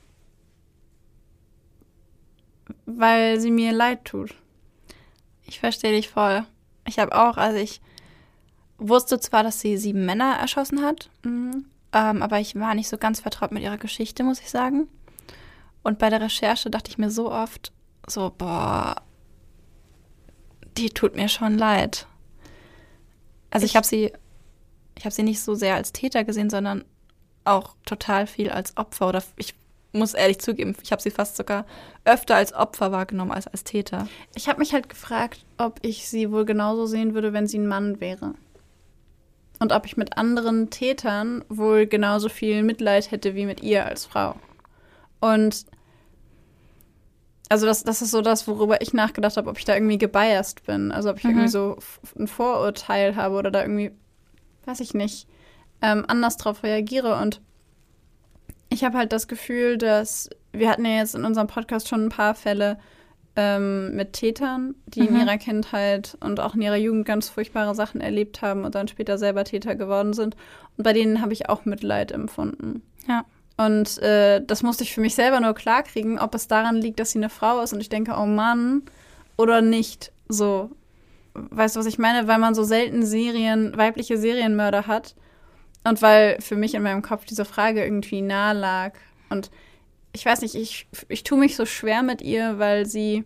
weil sie mir leid tut. Ich verstehe dich voll. Ich habe auch, also ich wusste zwar, dass sie sieben Männer erschossen hat, Mhm. ähm, aber ich war nicht so ganz vertraut mit ihrer Geschichte, muss ich sagen. Und bei der Recherche dachte ich mir so oft, so, boah, die tut mir schon leid. Also ich, ich habe sie, ich habe sie nicht so sehr als Täter gesehen, sondern auch total viel als Opfer. Oder ich muss ehrlich zugeben, ich habe sie fast sogar öfter als Opfer wahrgenommen als als Täter. Ich habe mich halt gefragt, ob ich sie wohl genauso sehen würde, wenn sie ein Mann wäre. Und ob ich mit anderen Tätern wohl genauso viel Mitleid hätte wie mit ihr als Frau. Und also das, das ist so das, worüber ich nachgedacht habe, ob ich da irgendwie gebiased bin. Also ob ich Mhm. irgendwie so f- ein Vorurteil habe oder da irgendwie, weiß ich nicht, ähm, anders drauf reagiere. Und ich habe halt das Gefühl, dass wir hatten ja jetzt in unserem Podcast schon ein paar Fälle ähm, mit Tätern, die Mhm. in ihrer Kindheit und auch in ihrer Jugend ganz furchtbare Sachen erlebt haben und dann später selber Täter geworden sind. Und bei denen habe ich auch Mitleid empfunden. Ja. Und äh, das musste ich für mich selber nur klarkriegen, ob es daran liegt, dass sie eine Frau ist und ich denke, oh Mann, oder nicht. So, weißt du, was ich meine? Weil man so selten Serien, weibliche Serienmörder hat und weil für mich in meinem Kopf diese Frage irgendwie nahe lag. Und ich weiß nicht, ich, ich tue mich so schwer mit ihr, weil sie,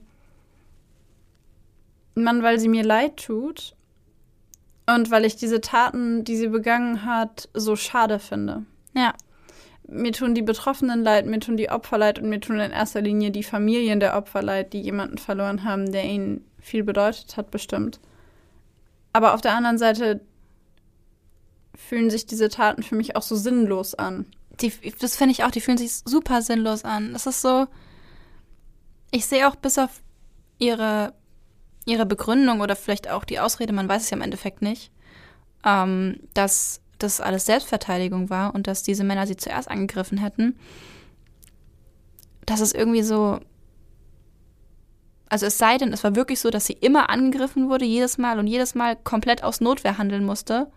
Mann, weil sie mir leid tut und weil ich diese Taten, die sie begangen hat, so schade finde. Ja. Mir tun die Betroffenen leid, mir tun die Opfer leid und mir tun in erster Linie die Familien der Opfer leid, die jemanden verloren haben, der ihnen viel bedeutet hat, bestimmt. Aber auf der anderen Seite fühlen sich diese Taten für mich auch so sinnlos an. Die, das finde ich auch, die fühlen sich super sinnlos an. Das ist so, ich sehe auch bis auf ihre, ihre Begründung oder vielleicht auch die Ausrede, man weiß es ja im Endeffekt nicht, ähm, dass das alles Selbstverteidigung war und dass diese Männer sie zuerst angegriffen hätten. Das ist irgendwie so, also es sei denn, es war wirklich so, dass sie immer angegriffen wurde, jedes Mal und jedes Mal komplett aus Notwehr handeln musste.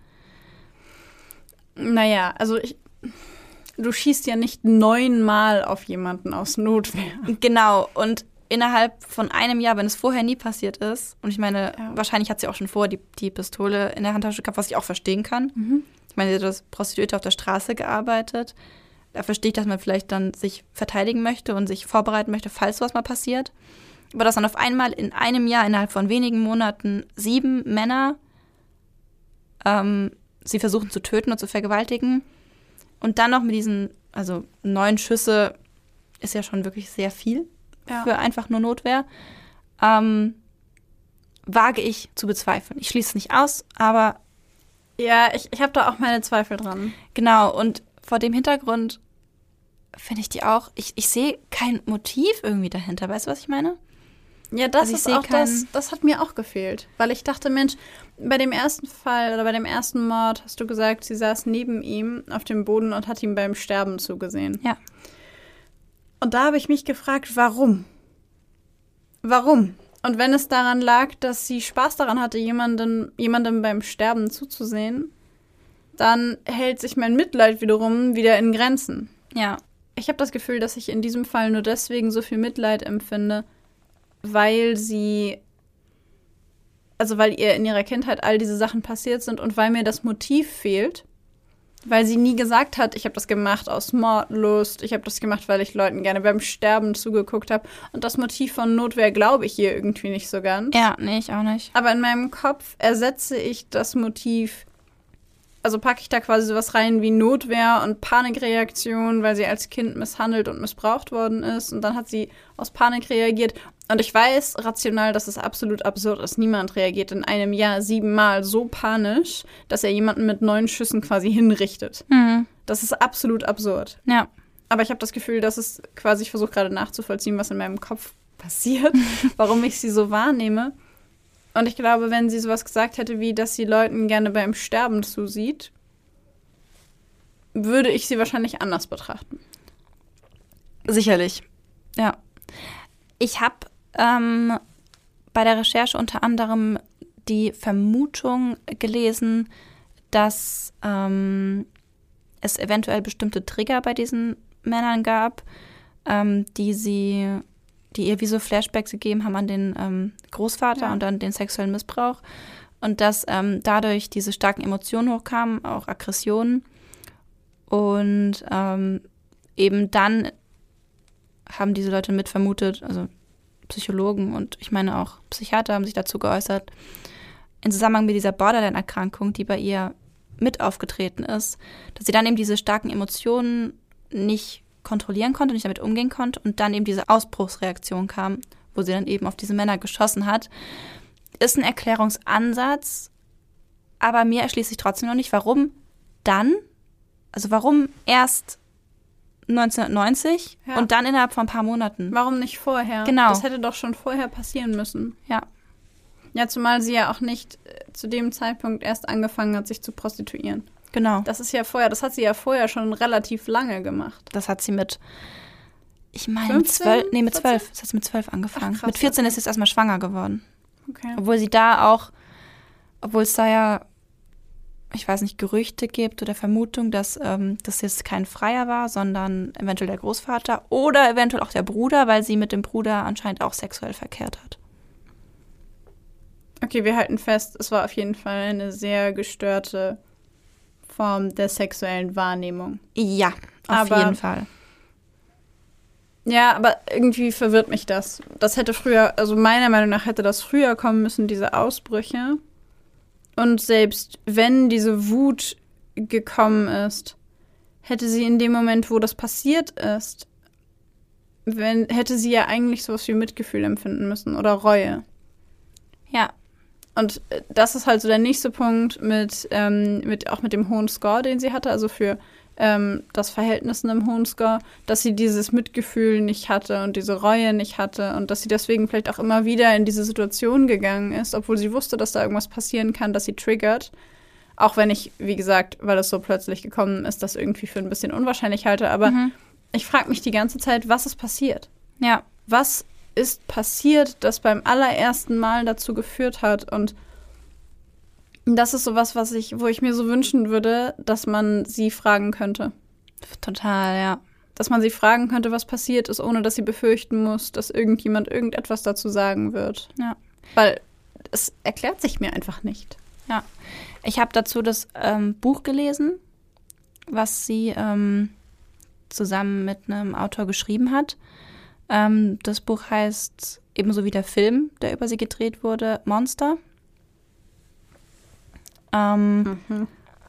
Naja, also ich, du schießt ja nicht neunmal auf jemanden aus Notwehr. Genau, und innerhalb von einem Jahr, wenn es vorher nie passiert ist, und ich meine, Ja. wahrscheinlich hat sie auch schon vorher die, die Pistole in der Handtasche gehabt, was ich auch verstehen kann. Mhm. Ich meine, sie hat als Prostituierte auf der Straße gearbeitet. Da verstehe ich, dass man vielleicht dann sich verteidigen möchte und sich vorbereiten möchte, falls sowas mal passiert. Aber dass dann auf einmal in einem Jahr, innerhalb von wenigen Monaten, sieben Männer ähm, sie versuchen zu töten und zu vergewaltigen und dann noch mit diesen, also neun Schüsse ist ja schon wirklich sehr viel Ja. für einfach nur Notwehr. Ähm, wage ich zu bezweifeln. Ich schließe es nicht aus, aber Ja, ich, ich habe da auch meine Zweifel dran. genau. Und vor dem Hintergrund finde ich die auch, ich, ich sehe kein Motiv irgendwie dahinter. Weißt du, was ich meine? Ja, das Also ich ist sehe auch keinen- das, das hat mir auch gefehlt. Weil ich dachte, Mensch, bei dem ersten Fall oder bei dem ersten Mord hast du gesagt, sie saß neben ihm auf dem Boden und hat ihm beim Sterben zugesehen. Ja. Und da habe ich mich gefragt, warum? Warum? Und wenn es daran lag, dass sie Spaß daran hatte, jemandem, jemandem beim Sterben zuzusehen, dann hält sich mein Mitleid wiederum wieder in Grenzen. Ja. Ich habe das Gefühl, dass ich in diesem Fall nur deswegen so viel Mitleid empfinde, weil sie, also weil ihr in ihrer Kindheit all diese Sachen passiert sind und weil mir das Motiv fehlt, weil sie nie gesagt hat, ich habe das gemacht aus Mordlust, ich habe das gemacht, weil ich Leuten gerne beim Sterben zugeguckt habe. Und das Motiv von Notwehr glaube ich ihr irgendwie nicht so ganz. Ja, nee, ich auch nicht. Aber in meinem Kopf ersetze ich das Motiv, also packe ich da quasi sowas rein wie Notwehr und Panikreaktion, weil sie als Kind misshandelt und missbraucht worden ist. Und dann hat sie aus Panik reagiert. Und ich weiß rational, dass es absolut absurd ist. Niemand reagiert in einem Jahr siebenmal so panisch, dass er jemanden mit neun Schüssen quasi hinrichtet. Mhm. Das ist absolut absurd. Ja. Aber ich habe das Gefühl, dass es quasi, ich versuche gerade nachzuvollziehen, was in meinem Kopf passiert, warum ich sie so wahrnehme. Und ich glaube, wenn sie sowas gesagt hätte, wie, dass sie Leuten gerne beim Sterben zusieht, würde ich sie wahrscheinlich anders betrachten. Sicherlich. Ja. Ich habe ähm, bei der Recherche unter anderem die Vermutung gelesen, dass ähm, es eventuell bestimmte Trigger bei diesen Männern gab, ähm, die sie, die ihr wie so Flashbacks gegeben haben an den ähm, Großvater Ja. und an den sexuellen Missbrauch. Und dass ähm, dadurch diese starken Emotionen hochkamen, auch Aggressionen. Und ähm, eben dann haben diese Leute mit vermutet, also Psychologen und ich meine auch Psychiater haben sich dazu geäußert, in Zusammenhang mit dieser Borderline-Erkrankung, die bei ihr mit aufgetreten ist, dass sie dann eben diese starken Emotionen nicht kontrollieren konnte, nicht damit umgehen konnte und dann eben diese Ausbruchsreaktion kam, wo sie dann eben auf diese Männer geschossen hat. Ist ein Erklärungsansatz, aber mir erschließt sich trotzdem noch nicht, warum dann, also warum erst neunzehnhundertneunzig Ja. und dann innerhalb von ein paar Monaten. Warum nicht vorher? Genau. Das hätte doch schon vorher passieren müssen. Ja. Ja, zumal sie ja auch nicht äh, zu dem Zeitpunkt erst angefangen hat, sich zu prostituieren. Genau. Das ist ja vorher, das hat sie ja vorher schon relativ lange gemacht. Das hat sie mit, ich meine, fünfzehn? zwölf, nee, mit vierzehn? zwölf. Das hat sie mit zwölf angefangen. Ach, krass, mit vierzehn okay. ist sie jetzt erstmal schwanger geworden. Okay. Obwohl sie da auch, obwohl es da ja, ich weiß nicht, Gerüchte gibt oder Vermutung, dass ähm, das jetzt kein Freier war, sondern eventuell der Großvater oder eventuell auch der Bruder, weil sie mit dem Bruder anscheinend auch sexuell verkehrt hat. Okay, wir halten fest, es war auf jeden Fall eine sehr gestörte Form der sexuellen Wahrnehmung. Ja, auf Aber- jeden Fall. Ja, aber irgendwie verwirrt mich das. Das hätte früher, also meiner Meinung nach hätte das früher kommen müssen, diese Ausbrüche. Und selbst wenn diese Wut gekommen ist, hätte sie in dem Moment, wo das passiert ist, wenn, hätte sie ja eigentlich sowas wie Mitgefühl empfinden müssen oder Reue. Ja, Und äh, das ist halt so der nächste Punkt mit, ähm, mit auch mit dem hohen Score, den sie hatte, also für ähm, das Verhältnis in einem hohen Score, dass sie dieses Mitgefühl nicht hatte und diese Reue nicht hatte und dass sie deswegen vielleicht auch immer wieder in diese Situation gegangen ist, obwohl sie wusste, dass da irgendwas passieren kann, das sie triggert. Auch wenn ich, wie gesagt, weil es so plötzlich gekommen ist, das irgendwie für ein bisschen unwahrscheinlich halte. Aber Mhm. ich frage mich die ganze Zeit, was ist passiert? ja, Was ist passiert, das beim allerersten Mal dazu geführt hat? Und das ist sowas, was ich, wo ich mir so wünschen würde, dass man sie fragen könnte. total, ja. Dass man sie fragen könnte, was passiert ist, ohne dass sie befürchten muss, dass irgendjemand irgendetwas dazu sagen wird. Ja. Weil es erklärt sich mir einfach nicht. Ja, ich habe dazu das ähm, Buch gelesen, was sie ähm, zusammen mit einem Autor geschrieben hat. Ähm, das Buch heißt ebenso wie der Film, der über sie gedreht wurde, Monster. Ähm, Mhm.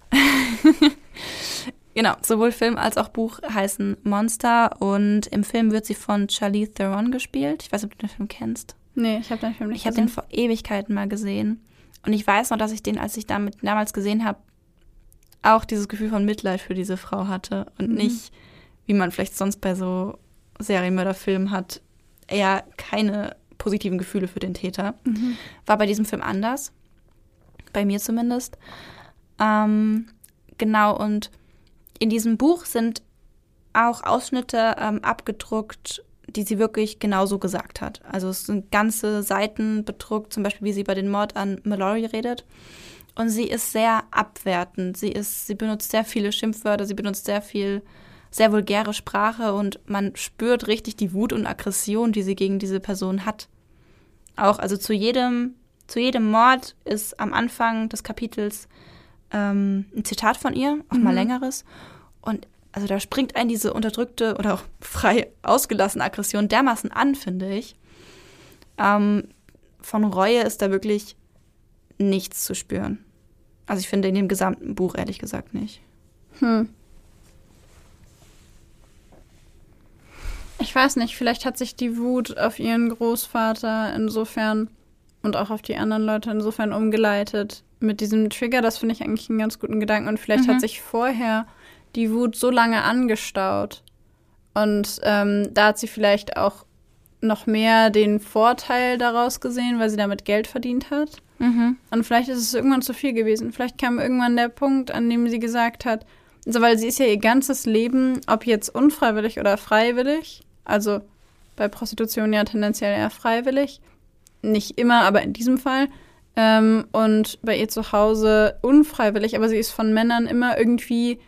genau, sowohl Film als auch Buch heißen Monster und im Film wird sie von Charlize Theron gespielt. Ich weiß nicht, ob du den Film kennst. Nee, ich habe den Film nicht Ich habe gesehen. den vor Ewigkeiten mal gesehen. Und ich weiß noch, dass ich den, als ich damit damals gesehen habe, auch dieses Gefühl von Mitleid für diese Frau hatte. Und Mhm. nicht, wie man vielleicht sonst bei so Serienmörderfilmen hat, eher keine positiven Gefühle für den Täter. Mhm. War bei diesem Film anders. Bei mir zumindest. Ähm, genau, und in diesem Buch sind auch Ausschnitte ähm, abgedruckt, die sie wirklich genauso gesagt hat. Also es sind ganze Seiten bedruckt, zum Beispiel, wie sie über den Mord an Mallory redet. Und sie ist sehr abwertend. Sie ist, sie benutzt sehr viele Schimpfwörter, sie benutzt sehr viel, sehr vulgäre Sprache und man spürt richtig die Wut und Aggression, die sie gegen diese Person hat. Auch, also zu jedem, zu jedem Mord ist am Anfang des Kapitels ähm, ein Zitat von ihr, auch mal Mhm. längeres. Und also da springt einen diese unterdrückte oder auch frei ausgelassene Aggression dermaßen an, finde ich. Ähm, von Reue ist da wirklich nichts zu spüren. Also ich finde in dem gesamten Buch ehrlich gesagt nicht. Hm. Ich weiß nicht, vielleicht hat sich die Wut auf ihren Großvater insofern und auch auf die anderen Leute insofern umgeleitet mit diesem Trigger. Das finde ich eigentlich einen ganz guten Gedanken. Und vielleicht Mhm. hat sich vorher die Wut so lange angestaut. Und ähm, da hat sie vielleicht auch noch mehr den Vorteil daraus gesehen, weil sie damit Geld verdient hat. Mhm. Und vielleicht ist es irgendwann zu viel gewesen. Vielleicht kam irgendwann der Punkt, an dem sie gesagt hat, also weil sie ist ja ihr ganzes Leben, ob jetzt unfreiwillig oder freiwillig, also bei Prostitution ja tendenziell eher freiwillig, nicht immer, aber in diesem Fall, ähm, und bei ihr zu Hause unfreiwillig, aber sie ist von Männern immer irgendwie,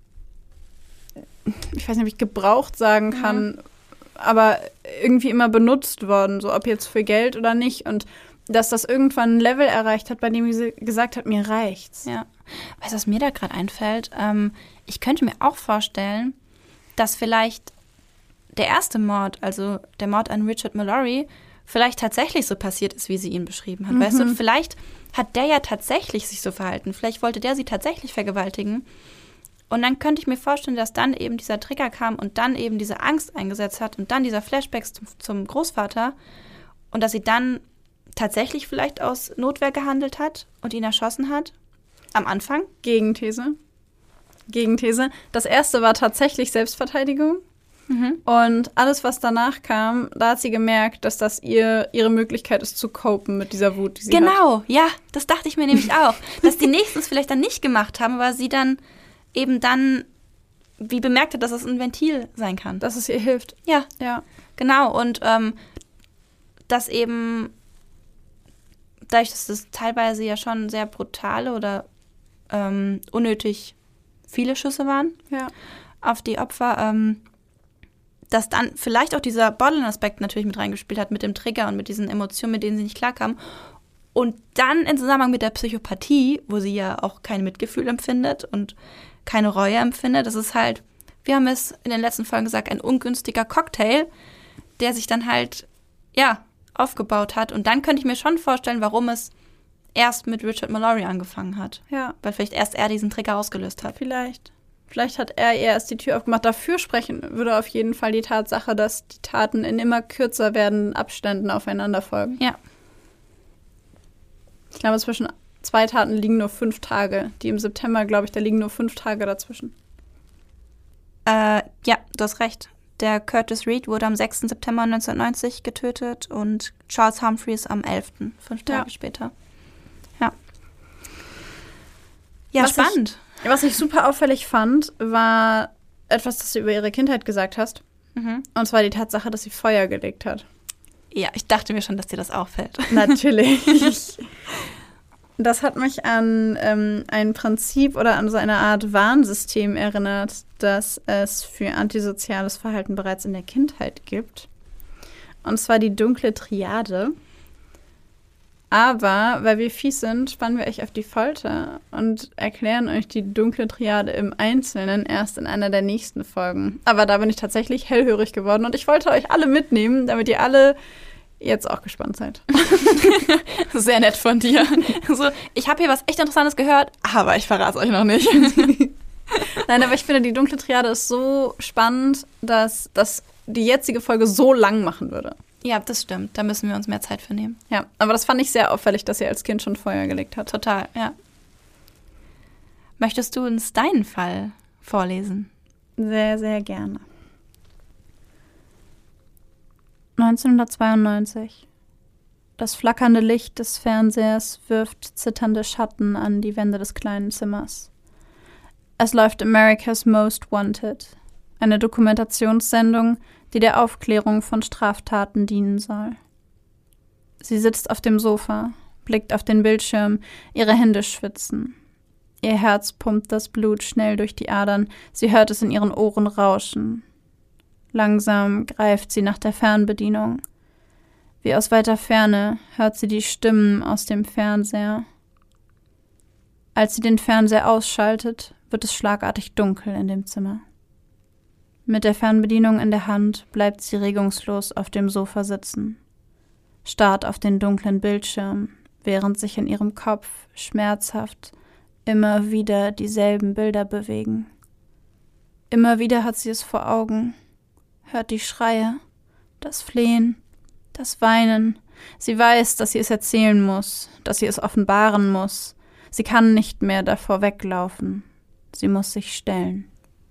ich weiß nicht, ob ich gebraucht sagen kann, mhm. aber irgendwie immer benutzt worden, so ob jetzt für Geld oder nicht, und dass das irgendwann ein Level erreicht hat, bei dem sie gesagt hat, mir reicht's. Ja. Weißt du, was mir da gerade einfällt? Ähm, ich könnte mir auch vorstellen, dass vielleicht der erste Mord, also der Mord an Richard Mallory, vielleicht tatsächlich so passiert ist, wie sie ihn beschrieben hat. Mhm. Weißt du, vielleicht hat der ja tatsächlich sich so verhalten. Vielleicht wollte der sie tatsächlich vergewaltigen. Und dann könnte ich mir vorstellen, dass dann eben dieser Trigger kam und dann eben diese Angst eingesetzt hat und dann dieser Flashback zum, zum Großvater und dass sie dann tatsächlich vielleicht aus Notwehr gehandelt hat und ihn erschossen hat. Am Anfang. Gegenthese. Gegenthese. Das erste war tatsächlich Selbstverteidigung. Mhm. Und alles, was danach kam, da hat sie gemerkt, dass das ihr ihre Möglichkeit ist, zu copen mit dieser Wut, die sie genau, hat. Genau, ja, das dachte ich mir nämlich auch. Dass die nächsten es vielleicht dann nicht gemacht haben, weil sie dann eben dann wie bemerkt hat, dass es ein Ventil sein kann. Dass es ihr hilft. Ja, ja. Genau, und ähm, dass eben dadurch, dass das teilweise ja schon sehr brutale oder ähm, unnötig viele Schüsse waren ja. auf die Opfer, ähm, dass dann vielleicht auch dieser Borderline-Aspekt natürlich mit reingespielt hat, mit dem Trigger und mit diesen Emotionen, mit denen sie nicht klarkam. Und dann in Zusammenhang mit der Psychopathie, wo sie ja auch kein Mitgefühl empfindet und keine Reue empfindet, das ist halt, wir haben es in den letzten Folgen gesagt, ein ungünstiger Cocktail, der sich dann halt, ja, aufgebaut hat. Und dann könnte ich mir schon vorstellen, warum es erst mit Richard Mallory angefangen hat. Ja. Weil vielleicht erst er diesen Trigger ausgelöst hat. Vielleicht. Vielleicht hat er ihr erst die Tür aufgemacht. Dafür sprechen würde auf jeden Fall die Tatsache, dass die Taten in immer kürzer werdenden Abständen aufeinander folgen. Ja. Ich glaube, zwischen zwei Taten liegen nur fünf Tage. Die im September, glaube ich, da liegen nur fünf Tage dazwischen. Äh, ja, du hast recht. Der Curtis Reed wurde am sechsten September neunzehnhundertneunzig getötet und Charles Humphreys am elften Fünf Tage ja. später. Ja. Ja, was spannend. Ich, was ich super auffällig fand, war etwas, das du über ihre Kindheit gesagt hast. Mhm. Und zwar die Tatsache, dass sie Feuer gelegt hat. Ja, ich dachte mir schon, dass dir das auffällt. Natürlich. Das hat mich an ähm, ein Prinzip oder an so eine Art Warnsystem erinnert, das es für antisoziales Verhalten bereits in der Kindheit gibt. Und zwar die dunkle Triade. Aber, weil wir fies sind, spannen wir euch auf die Folter und erklären euch die dunkle Triade im Einzelnen erst in einer der nächsten Folgen. Aber da bin ich tatsächlich hellhörig geworden und ich wollte euch alle mitnehmen, damit ihr alle jetzt auch gespannt seid. Sehr nett von dir. So, ich habe hier was echt Interessantes gehört, aber ich verrate es euch noch nicht. Nein, aber ich finde, die dunkle Triade ist so spannend, dass das die jetzige Folge so lang machen würde. Ja, das stimmt. Da müssen wir uns mehr Zeit für nehmen. Ja, aber das fand ich sehr auffällig, dass sie als Kind schon Feuer gelegt hat. Total, ja. Möchtest du uns deinen Fall vorlesen? Sehr, sehr gerne. neunzehnhundertzweiundneunzig. Das flackernde Licht des Fernsehers wirft zitternde Schatten an die Wände des kleinen Zimmers. Es läuft America's Most Wanted, eine Dokumentationssendung, die der Aufklärung von Straftaten dienen soll. Sie sitzt auf dem Sofa, blickt auf den Bildschirm, ihre Hände schwitzen. Ihr Herz pumpt das Blut schnell durch die Adern, sie hört es in ihren Ohren rauschen. Langsam greift sie nach der Fernbedienung. Wie aus weiter Ferne hört sie die Stimmen aus dem Fernseher. Als sie den Fernseher ausschaltet, wird es schlagartig dunkel in dem Zimmer. Mit der Fernbedienung in der Hand bleibt sie regungslos auf dem Sofa sitzen, starrt auf den dunklen Bildschirm, während sich in ihrem Kopf schmerzhaft immer wieder dieselben Bilder bewegen. Immer wieder hat sie es vor Augen, hört die Schreie, das Flehen, das Weinen. Sie weiß, dass sie es erzählen muss, dass sie es offenbaren muss. Sie kann nicht mehr davor weglaufen. Sie muss sich stellen.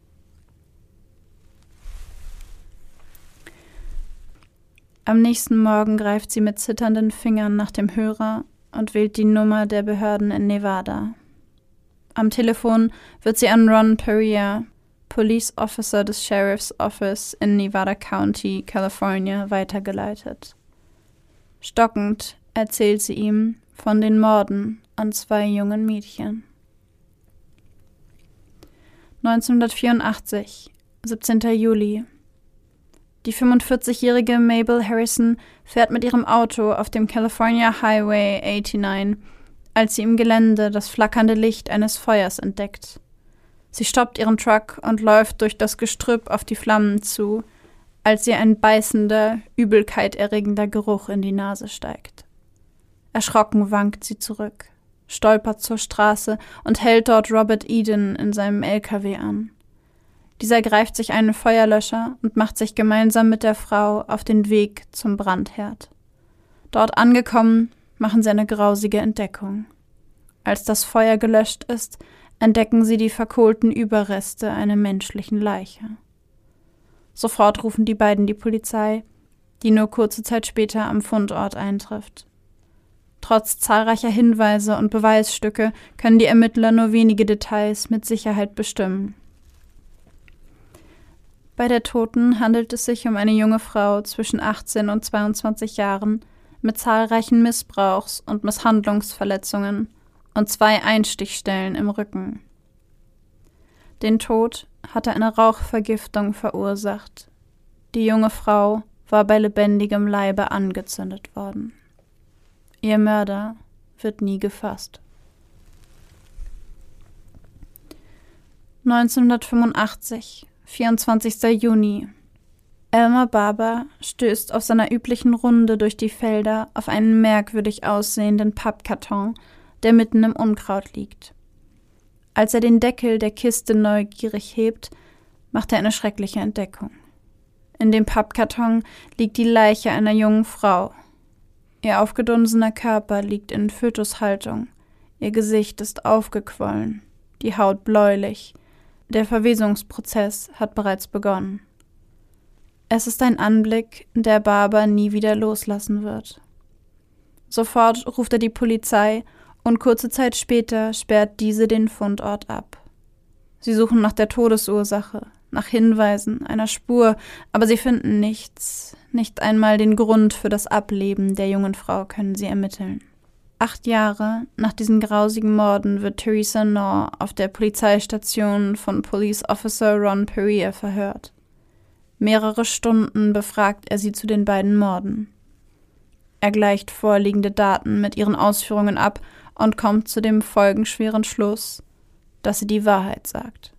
Am nächsten Morgen greift sie mit zitternden Fingern nach dem Hörer und wählt die Nummer der Behörden in Nevada. Am Telefon wird sie an Ron Perea, Police Officer des Sheriff's Office in Nevada County, California, weitergeleitet. Stockend erzählt sie ihm von den Morden an zwei jungen Mädchen. neunzehnhundertvierundachtzig, siebzehnter Juli. Die fünfundvierzigjährige Mabel Harrison fährt mit ihrem Auto auf dem California Highway neunundachtzig, als sie im Gelände das flackernde Licht eines Feuers entdeckt. Sie stoppt ihren Truck und läuft durch das Gestrüpp auf die Flammen zu, als ihr ein beißender, übelkeiterregender Geruch in die Nase steigt. Erschrocken wankt sie zurück, stolpert zur Straße und hält dort Robert Eden in seinem L K W an. Dieser greift sich einen Feuerlöscher und macht sich gemeinsam mit der Frau auf den Weg zum Brandherd. Dort angekommen, machen sie eine grausige Entdeckung. Als das Feuer gelöscht ist, entdecken sie die verkohlten Überreste einer menschlichen Leiche. Sofort rufen die beiden die Polizei, die nur kurze Zeit später am Fundort eintrifft. Trotz zahlreicher Hinweise und Beweisstücke können die Ermittler nur wenige Details mit Sicherheit bestimmen. Bei der Toten handelt es sich um eine junge Frau zwischen achtzehn und zweiundzwanzig Jahren mit zahlreichen Missbrauchs- und Misshandlungsverletzungen und zwei Einstichstellen im Rücken. Den Tod hatte eine Rauchvergiftung verursacht. Die junge Frau war bei lebendigem Leibe angezündet worden. Ihr Mörder wird nie gefasst. neunzehnhundertfünfundachtzig, vierundzwanzigster Juni. Elmer Barber stößt auf seiner üblichen Runde durch die Felder auf einen merkwürdig aussehenden Pappkarton, der mitten im Unkraut liegt. Als er den Deckel der Kiste neugierig hebt, macht er eine schreckliche Entdeckung. In dem Pappkarton liegt die Leiche einer jungen Frau. Ihr aufgedunsener Körper liegt in Fötushaltung, ihr Gesicht ist aufgequollen, die Haut bläulich. Der Verwesungsprozess hat bereits begonnen. Es ist ein Anblick, der Barber nie wieder loslassen wird. Sofort ruft er die Polizei und kurze Zeit später sperrt diese den Fundort ab. Sie suchen nach der Todesursache, nach Hinweisen, einer Spur, aber sie finden nichts. Nicht einmal den Grund für das Ableben der jungen Frau können sie ermitteln. Acht Jahre nach diesen grausigen Morden wird Theresa Knorr auf der Polizeistation von Police Officer Ron Perea verhört. Mehrere Stunden befragt er sie zu den beiden Morden. Er gleicht vorliegende Daten mit ihren Ausführungen ab und kommt zu dem folgenschweren Schluss, dass sie die Wahrheit sagt.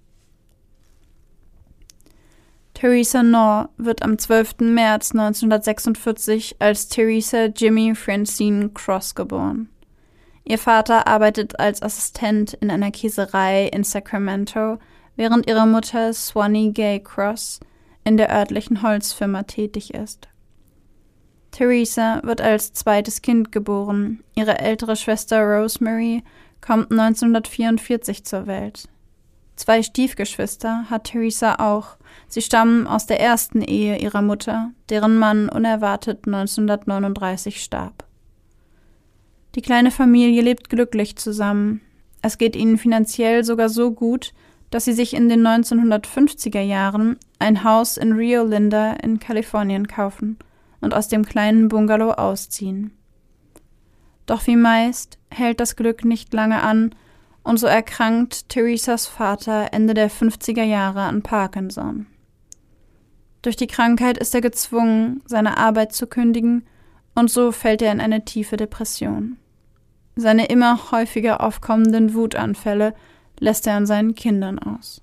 Theresa Knorr wird am zwölften März neunzehnhundertsechsundvierzig als Theresa Jimmy Francine Cross geboren. Ihr Vater arbeitet als Assistent in einer Käserei in Sacramento, während ihre Mutter Swanee Gay Cross in der örtlichen Holzfirma tätig ist. Theresa wird als zweites Kind geboren. Ihre ältere Schwester Rosemary kommt neunzehnhundertvierundvierzig zur Welt. Zwei Stiefgeschwister hat Theresa auch. Sie stammen aus der ersten Ehe ihrer Mutter, deren Mann unerwartet neunzehnhundertneununddreißig starb. Die kleine Familie lebt glücklich zusammen. Es geht ihnen finanziell sogar so gut, dass sie sich in den neunzehnhundertfünfziger Jahren ein Haus in Rio Linda in Kalifornien kaufen und aus dem kleinen Bungalow ausziehen. Doch wie meist hält das Glück nicht lange an und so erkrankt Theresas Vater Ende der fünfziger Jahre an Parkinson. Durch die Krankheit ist er gezwungen, seine Arbeit zu kündigen und so fällt er in eine tiefe Depression. Seine immer häufiger aufkommenden Wutanfälle lässt er an seinen Kindern aus.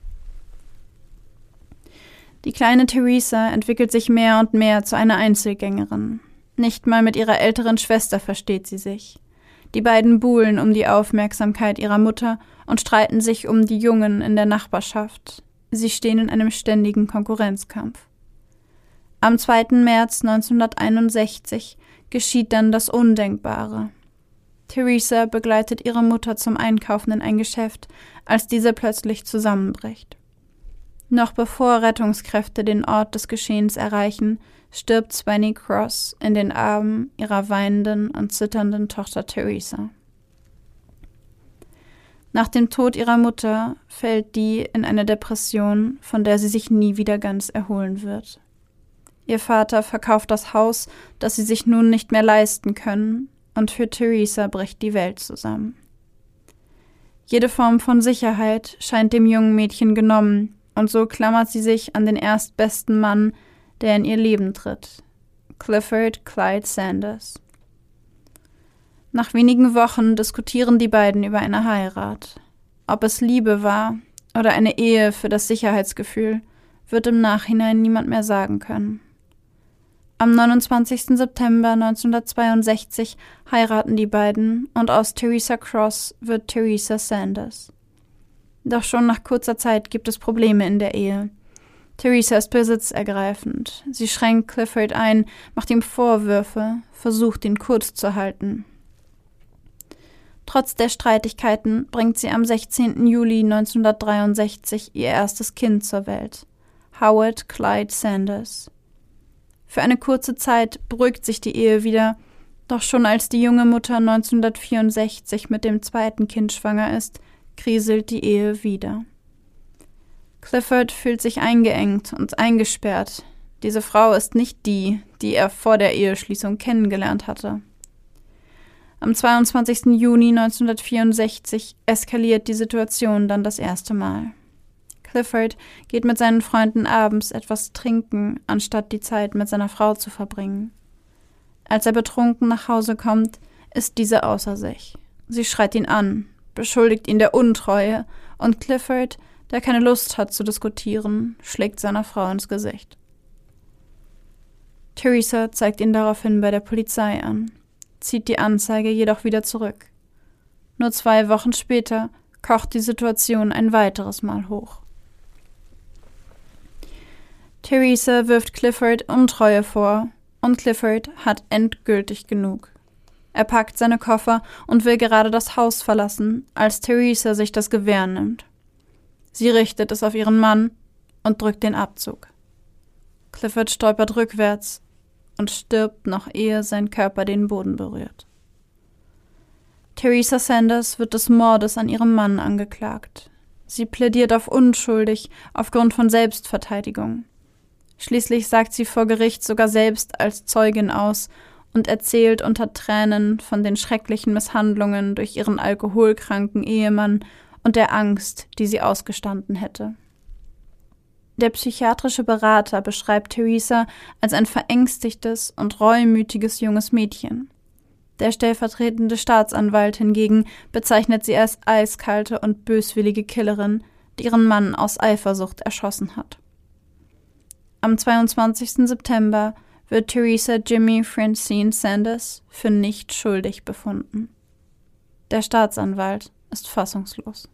Die kleine Theresa entwickelt sich mehr und mehr zu einer Einzelgängerin. Nicht mal mit ihrer älteren Schwester versteht sie sich. Die beiden buhlen um die Aufmerksamkeit ihrer Mutter und streiten sich um die Jungen in der Nachbarschaft. Sie stehen in einem ständigen Konkurrenzkampf. Am zweiten März neunzehnhunderteinundsechzig geschieht dann das Undenkbare. Theresa begleitet ihre Mutter zum Einkaufen in ein Geschäft, als diese plötzlich zusammenbricht. Noch bevor Rettungskräfte den Ort des Geschehens erreichen, stirbt Swanee Cross in den Armen ihrer weinenden und zitternden Tochter Theresa. Nach dem Tod ihrer Mutter fällt die in eine Depression, von der sie sich nie wieder ganz erholen wird. Ihr Vater verkauft das Haus, das sie sich nun nicht mehr leisten können, und für Theresa bricht die Welt zusammen. Jede Form von Sicherheit scheint dem jungen Mädchen genommen, und so klammert sie sich an den erstbesten Mann, der in ihr Leben tritt, Clifford Clyde Sanders. Nach wenigen Wochen diskutieren die beiden über eine Heirat. Ob es Liebe war oder eine Ehe für das Sicherheitsgefühl, wird im Nachhinein niemand mehr sagen können. Am neunundzwanzigsten September neunzehnhundertzweiundsechzig heiraten die beiden und aus Theresa Cross wird Theresa Sanders. Doch schon nach kurzer Zeit gibt es Probleme in der Ehe. Theresa ist besitzergreifend. Sie schränkt Clifford ein, macht ihm Vorwürfe, versucht ihn kurz zu halten. Trotz der Streitigkeiten bringt sie am sechzehnten Juli neunzehnhundertdreiundsechzig ihr erstes Kind zur Welt, Howard Clyde Sanders. Für eine kurze Zeit beruhigt sich die Ehe wieder, doch schon als die junge Mutter neunzehnhundertvierundsechzig mit dem zweiten Kind schwanger ist, kriselt die Ehe wieder. Clifford fühlt sich eingeengt und eingesperrt. Diese Frau ist nicht die, die er vor der Eheschließung kennengelernt hatte. Am zweiundzwanzigsten Juni neunzehnhundertvierundsechzig eskaliert die Situation dann das erste Mal. Clifford geht mit seinen Freunden abends etwas trinken, anstatt die Zeit mit seiner Frau zu verbringen. Als er betrunken nach Hause kommt, ist diese außer sich. Sie schreit ihn an, beschuldigt ihn der Untreue und Clifford, der keine Lust hat zu diskutieren, schlägt seiner Frau ins Gesicht. Theresa zeigt ihn daraufhin bei der Polizei an, zieht die Anzeige jedoch wieder zurück. Nur zwei Wochen später kocht die Situation ein weiteres Mal hoch. Theresa wirft Clifford Untreue vor und Clifford hat endgültig genug. Er packt seine Koffer und will gerade das Haus verlassen, als Theresa sich das Gewehr nimmt. Sie richtet es auf ihren Mann und drückt den Abzug. Clifford stolpert rückwärts und stirbt noch ehe sein Körper den Boden berührt. Theresa Sanders wird des Mordes an ihrem Mann angeklagt. Sie plädiert auf unschuldig aufgrund von Selbstverteidigung. Schließlich sagt sie vor Gericht sogar selbst als Zeugin aus und erzählt unter Tränen von den schrecklichen Misshandlungen durch ihren alkoholkranken Ehemann und der Angst, die sie ausgestanden hätte. Der psychiatrische Berater beschreibt Theresa als ein verängstigtes und reumütiges junges Mädchen. Der stellvertretende Staatsanwalt hingegen bezeichnet sie als eiskalte und böswillige Killerin, die ihren Mann aus Eifersucht erschossen hat. Am zweiundzwanzigsten September wird Theresa Jimmy Francine Sanders für nicht schuldig befunden. Der Staatsanwalt ist fassungslos.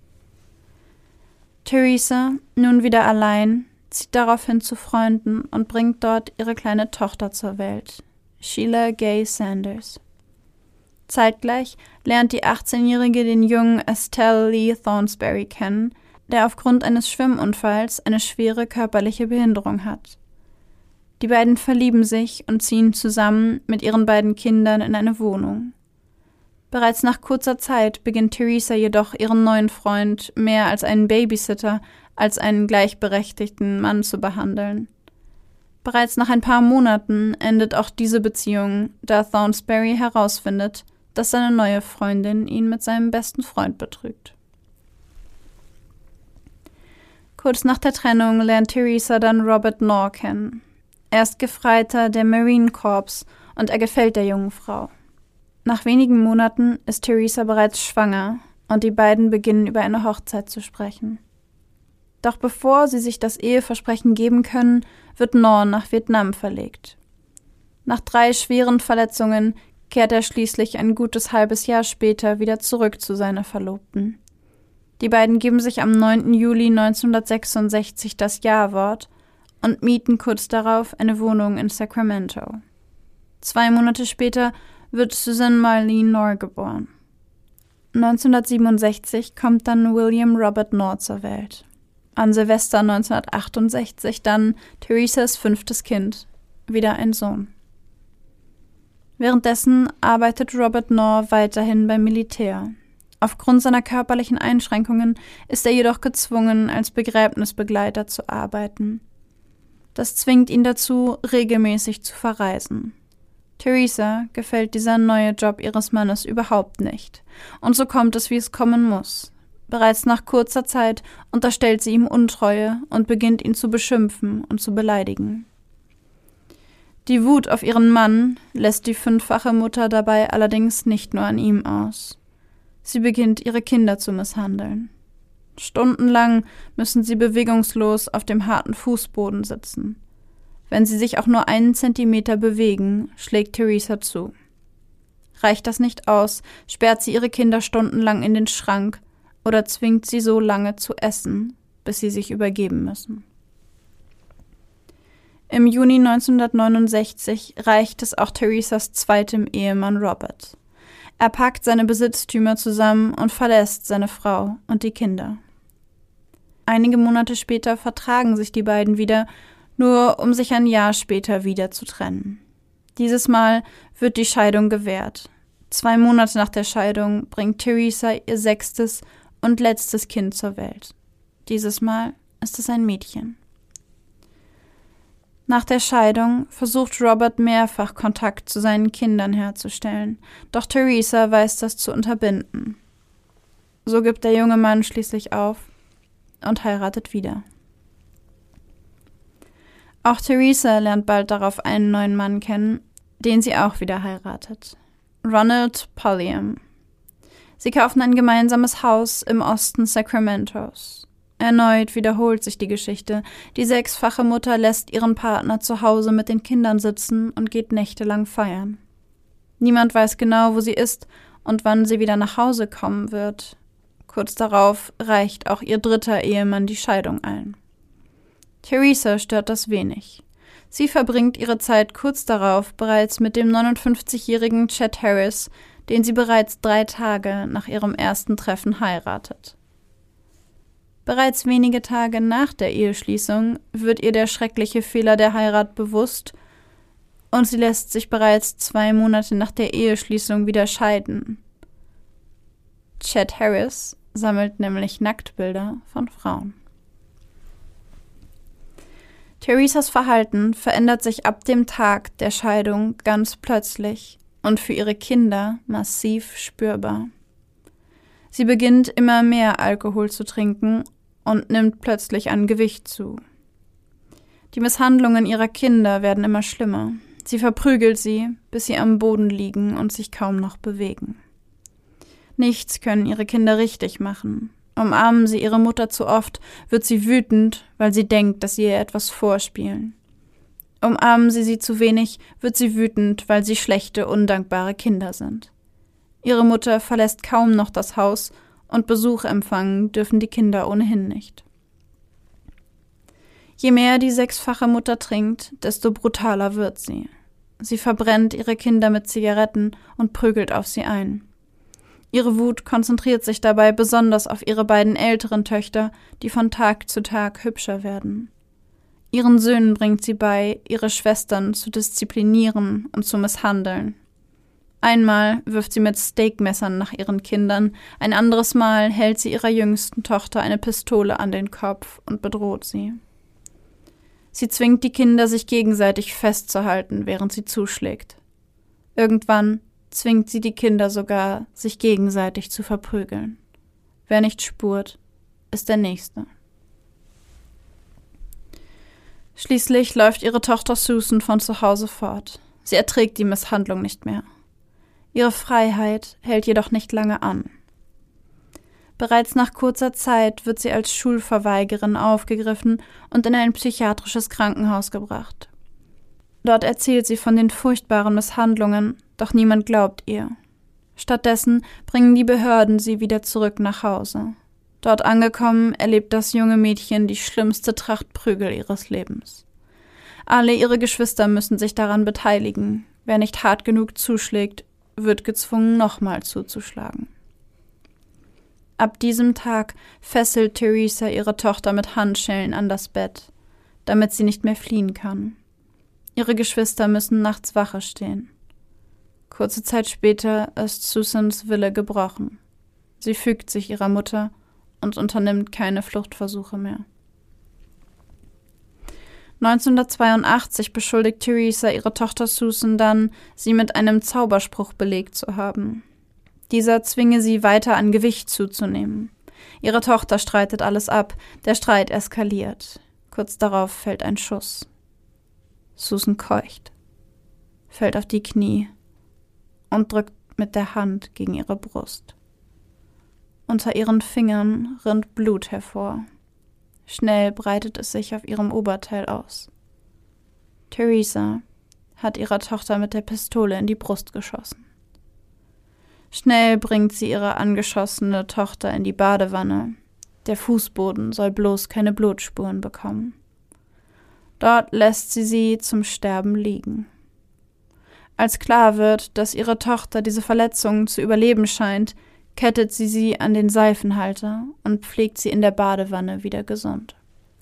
Theresa, nun wieder allein, zieht daraufhin zu Freunden und bringt dort ihre kleine Tochter zur Welt, Sheila Gay Sanders. Zeitgleich lernt die achtzehnjährige den jungen Estelle Lee Thornsberry kennen, der aufgrund eines Schwimmunfalls eine schwere körperliche Behinderung hat. Die beiden verlieben sich und ziehen zusammen mit ihren beiden Kindern in eine Wohnung. Bereits nach kurzer Zeit beginnt Teresa jedoch ihren neuen Freund mehr als einen Babysitter, als einen gleichberechtigten Mann zu behandeln. Bereits nach ein paar Monaten endet auch diese Beziehung, da Thornsberry herausfindet, dass seine neue Freundin ihn mit seinem besten Freund betrügt. Kurz nach der Trennung lernt Teresa dann Robert Knorr kennen. Er ist Gefreiter der Marine Corps und er gefällt der jungen Frau. Nach wenigen Monaten ist Teresa bereits schwanger und die beiden beginnen über eine Hochzeit zu sprechen. Doch bevor sie sich das Eheversprechen geben können, wird Knorr nach Vietnam verlegt. Nach drei schweren Verletzungen kehrt er schließlich ein gutes halbes Jahr später wieder zurück zu seiner Verlobten. Die beiden geben sich am neunten Juli neunzehnhundertsechsundsechzig das Ja-Wort und mieten kurz darauf eine Wohnung in Sacramento. Zwei Monate später wird Susan Marlene Knorr geboren. neunzehnhundertsiebenundsechzig kommt dann William Robert Knorr zur Welt. An Silvester neunzehnhundertachtundsechzig dann Teresas fünftes Kind, wieder ein Sohn. Währenddessen arbeitet Robert Knorr weiterhin beim Militär. Aufgrund seiner körperlichen Einschränkungen ist er jedoch gezwungen, als Begräbnisbegleiter zu arbeiten. Das zwingt ihn dazu, regelmäßig zu verreisen. Teresa gefällt dieser neue Job ihres Mannes überhaupt nicht. Und so kommt es, wie es kommen muss. Bereits nach kurzer Zeit unterstellt sie ihm Untreue und beginnt ihn zu beschimpfen und zu beleidigen. Die Wut auf ihren Mann lässt die fünffache Mutter dabei allerdings nicht nur an ihm aus. Sie beginnt, ihre Kinder zu misshandeln. Stundenlang müssen sie bewegungslos auf dem harten Fußboden sitzen. Wenn sie sich auch nur einen Zentimeter bewegen, schlägt Teresa zu. Reicht das nicht aus, sperrt sie ihre Kinder stundenlang in den Schrank oder zwingt sie so lange zu essen, bis sie sich übergeben müssen. Im Juni neunzehnhundertneunundsechzig reicht es auch Teresas zweitem Ehemann Robert. Er packt seine Besitztümer zusammen und verlässt seine Frau und die Kinder. Einige Monate später vertragen sich die beiden wieder, nur um sich ein Jahr später wieder zu trennen. Dieses Mal wird die Scheidung gewährt. Zwei Monate nach der Scheidung bringt Teresa ihr sechstes und letztes Kind zur Welt. Dieses Mal ist es ein Mädchen. Nach der Scheidung versucht Robert mehrfach Kontakt zu seinen Kindern herzustellen, doch Teresa weiß das zu unterbinden. So gibt der junge Mann schließlich auf und heiratet wieder. Auch Teresa lernt bald darauf einen neuen Mann kennen, den sie auch wieder heiratet. Ronald Pulliam. Sie kaufen ein gemeinsames Haus im Osten Sacramentos. Erneut wiederholt sich die Geschichte. Die sechsfache Mutter lässt ihren Partner zu Hause mit den Kindern sitzen und geht nächtelang feiern. Niemand weiß genau, wo sie ist und wann sie wieder nach Hause kommen wird. Kurz darauf reicht auch ihr dritter Ehemann die Scheidung ein. Teresa stört das wenig. Sie verbringt ihre Zeit kurz darauf bereits mit dem neunundfünfzigjährigen Chet Harris, den sie bereits drei Tage nach ihrem ersten Treffen heiratet. Bereits wenige Tage nach der Eheschließung wird ihr der schreckliche Fehler der Heirat bewusst und sie lässt sich bereits zwei Monate nach der Eheschließung wieder scheiden. Chet Harris sammelt nämlich Nacktbilder von Frauen. Teresas Verhalten verändert sich ab dem Tag der Scheidung ganz plötzlich und für ihre Kinder massiv spürbar. Sie beginnt immer mehr Alkohol zu trinken und nimmt plötzlich an Gewicht zu. Die Misshandlungen ihrer Kinder werden immer schlimmer. Sie verprügelt sie, bis sie am Boden liegen und sich kaum noch bewegen. Nichts können ihre Kinder richtig machen. Umarmen sie ihre Mutter zu oft, wird sie wütend, weil sie denkt, dass sie ihr etwas vorspielen. Umarmen sie sie zu wenig, wird sie wütend, weil sie schlechte, undankbare Kinder sind. Ihre Mutter verlässt kaum noch das Haus und Besuch empfangen dürfen die Kinder ohnehin nicht. Je mehr die sechsfache Mutter trinkt, desto brutaler wird sie. Sie verbrennt ihre Kinder mit Zigaretten und prügelt auf sie ein. Ihre Wut konzentriert sich dabei besonders auf ihre beiden älteren Töchter, die von Tag zu Tag hübscher werden. Ihren Söhnen bringt sie bei, ihre Schwestern zu disziplinieren und zu misshandeln. Einmal wirft sie mit Steakmessern nach ihren Kindern, ein anderes Mal hält sie ihrer jüngsten Tochter eine Pistole an den Kopf und bedroht sie. Sie zwingt die Kinder, sich gegenseitig festzuhalten, während sie zuschlägt. Irgendwann zwingt sie die Kinder sogar, sich gegenseitig zu verprügeln. Wer nicht spurt, ist der Nächste. Schließlich läuft ihre Tochter Susan von zu Hause fort. Sie erträgt die Misshandlung nicht mehr. Ihre Freiheit hält jedoch nicht lange an. Bereits nach kurzer Zeit wird sie als Schulverweigerin aufgegriffen und in ein psychiatrisches Krankenhaus gebracht. Dort erzählt sie von den furchtbaren Misshandlungen, doch niemand glaubt ihr. Stattdessen bringen die Behörden sie wieder zurück nach Hause. Dort angekommen, erlebt das junge Mädchen die schlimmste Tracht Prügel ihres Lebens. Alle ihre Geschwister müssen sich daran beteiligen. Wer nicht hart genug zuschlägt, wird gezwungen, nochmal zuzuschlagen. Ab diesem Tag fesselt Teresa ihre Tochter mit Handschellen an das Bett, damit sie nicht mehr fliehen kann. Ihre Geschwister müssen nachts Wache stehen. Kurze Zeit später ist Susans Wille gebrochen. Sie fügt sich ihrer Mutter und unternimmt keine Fluchtversuche mehr. neunzehnhundertzweiundachtzig beschuldigt Teresa ihre Tochter Susan dann, sie mit einem Zauberspruch belegt zu haben. Dieser zwinge sie weiter an Gewicht zuzunehmen. Ihre Tochter streitet alles ab, der Streit eskaliert. Kurz darauf fällt ein Schuss. Susan keucht, fällt auf die Knie und drückt mit der Hand gegen ihre Brust. Unter ihren Fingern rinnt Blut hervor. Schnell breitet es sich auf ihrem Oberteil aus. Teresa hat ihrer Tochter mit der Pistole in die Brust geschossen. Schnell bringt sie ihre angeschossene Tochter in die Badewanne. Der Fußboden soll bloß keine Blutspuren bekommen. Dort lässt sie sie zum Sterben liegen. Als klar wird, dass ihre Tochter diese Verletzungen zu überleben scheint, kettet sie sie an den Seifenhalter und pflegt sie in der Badewanne wieder gesund.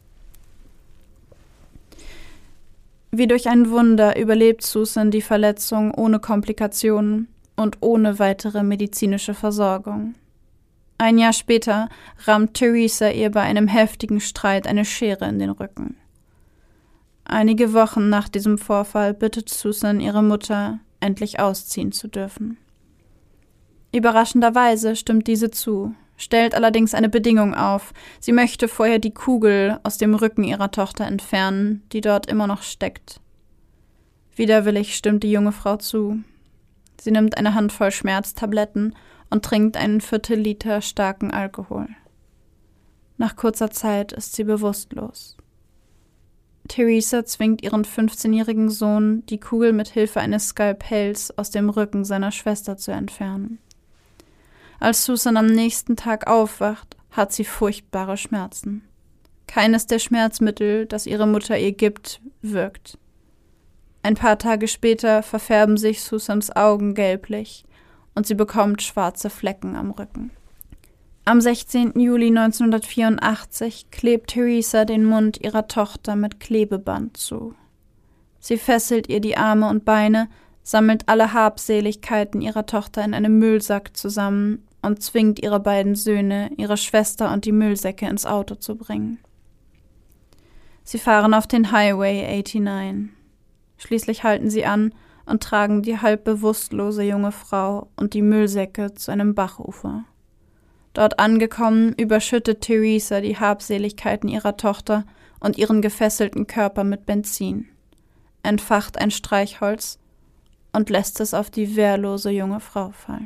Wie durch ein Wunder überlebt Susan die Verletzung ohne Komplikationen und ohne weitere medizinische Versorgung. Ein Jahr später rammt Teresa ihr bei einem heftigen Streit eine Schere in den Rücken. Einige Wochen nach diesem Vorfall bittet Susan ihre Mutter, endlich ausziehen zu dürfen. Überraschenderweise stimmt diese zu, stellt allerdings eine Bedingung auf. Sie möchte vorher die Kugel aus dem Rücken ihrer Tochter entfernen, die dort immer noch steckt. Widerwillig stimmt die junge Frau zu. Sie nimmt eine Handvoll Schmerztabletten und trinkt einen Viertel Liter starken Alkohol. Nach kurzer Zeit ist sie bewusstlos. Teresa zwingt ihren fünfzehnjährigen Sohn, die Kugel mit Hilfe eines Skalpells aus dem Rücken seiner Schwester zu entfernen. Als Susan am nächsten Tag aufwacht, hat sie furchtbare Schmerzen. Keines der Schmerzmittel, das ihre Mutter ihr gibt, wirkt. Ein paar Tage später verfärben sich Susans Augen gelblich und sie bekommt schwarze Flecken am Rücken. Am sechzehnten Juli neunzehnhundertvierundachtzig klebt Teresa den Mund ihrer Tochter mit Klebeband zu. Sie fesselt ihr die Arme und Beine, sammelt alle Habseligkeiten ihrer Tochter in einem Müllsack zusammen und zwingt ihre beiden Söhne, ihre Schwester und die Müllsäcke ins Auto zu bringen. Sie fahren auf den Highway neunundachtzig. Schließlich halten sie an und tragen die halb bewusstlose junge Frau und die Müllsäcke zu einem Bachufer. Dort angekommen, überschüttet Teresa die Habseligkeiten ihrer Tochter und ihren gefesselten Körper mit Benzin, entfacht ein Streichholz und lässt es auf die wehrlose junge Frau fallen.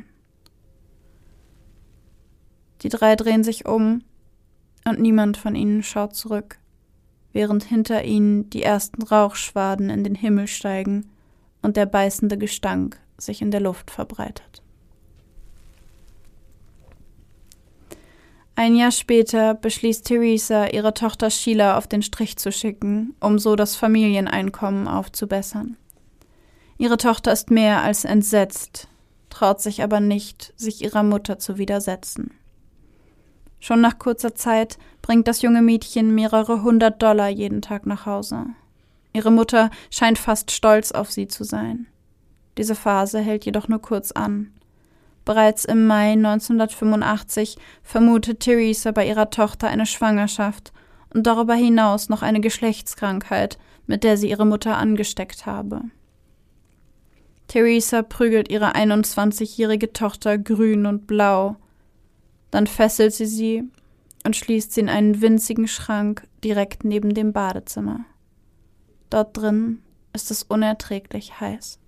Die drei drehen sich um und niemand von ihnen schaut zurück, während hinter ihnen die ersten Rauchschwaden in den Himmel steigen und der beißende Gestank sich in der Luft verbreitet. Ein Jahr später beschließt Teresa, ihre Tochter Sheila auf den Strich zu schicken, um so das Familieneinkommen aufzubessern. Ihre Tochter ist mehr als entsetzt, traut sich aber nicht, sich ihrer Mutter zu widersetzen. Schon nach kurzer Zeit bringt das junge Mädchen mehrere hundert Dollar jeden Tag nach Hause. Ihre Mutter scheint fast stolz auf sie zu sein. Diese Phase hält jedoch nur kurz an. Bereits im Mai neunzehnhundertfünfundachtzig vermutet Teresa bei ihrer Tochter eine Schwangerschaft und darüber hinaus noch eine Geschlechtskrankheit, mit der sie ihre Mutter angesteckt habe. Teresa prügelt ihre einundzwanzigjährige Tochter grün und blau. Dann fesselt sie sie und schließt sie in einen winzigen Schrank direkt neben dem Badezimmer. Dort drin ist es unerträglich heiß.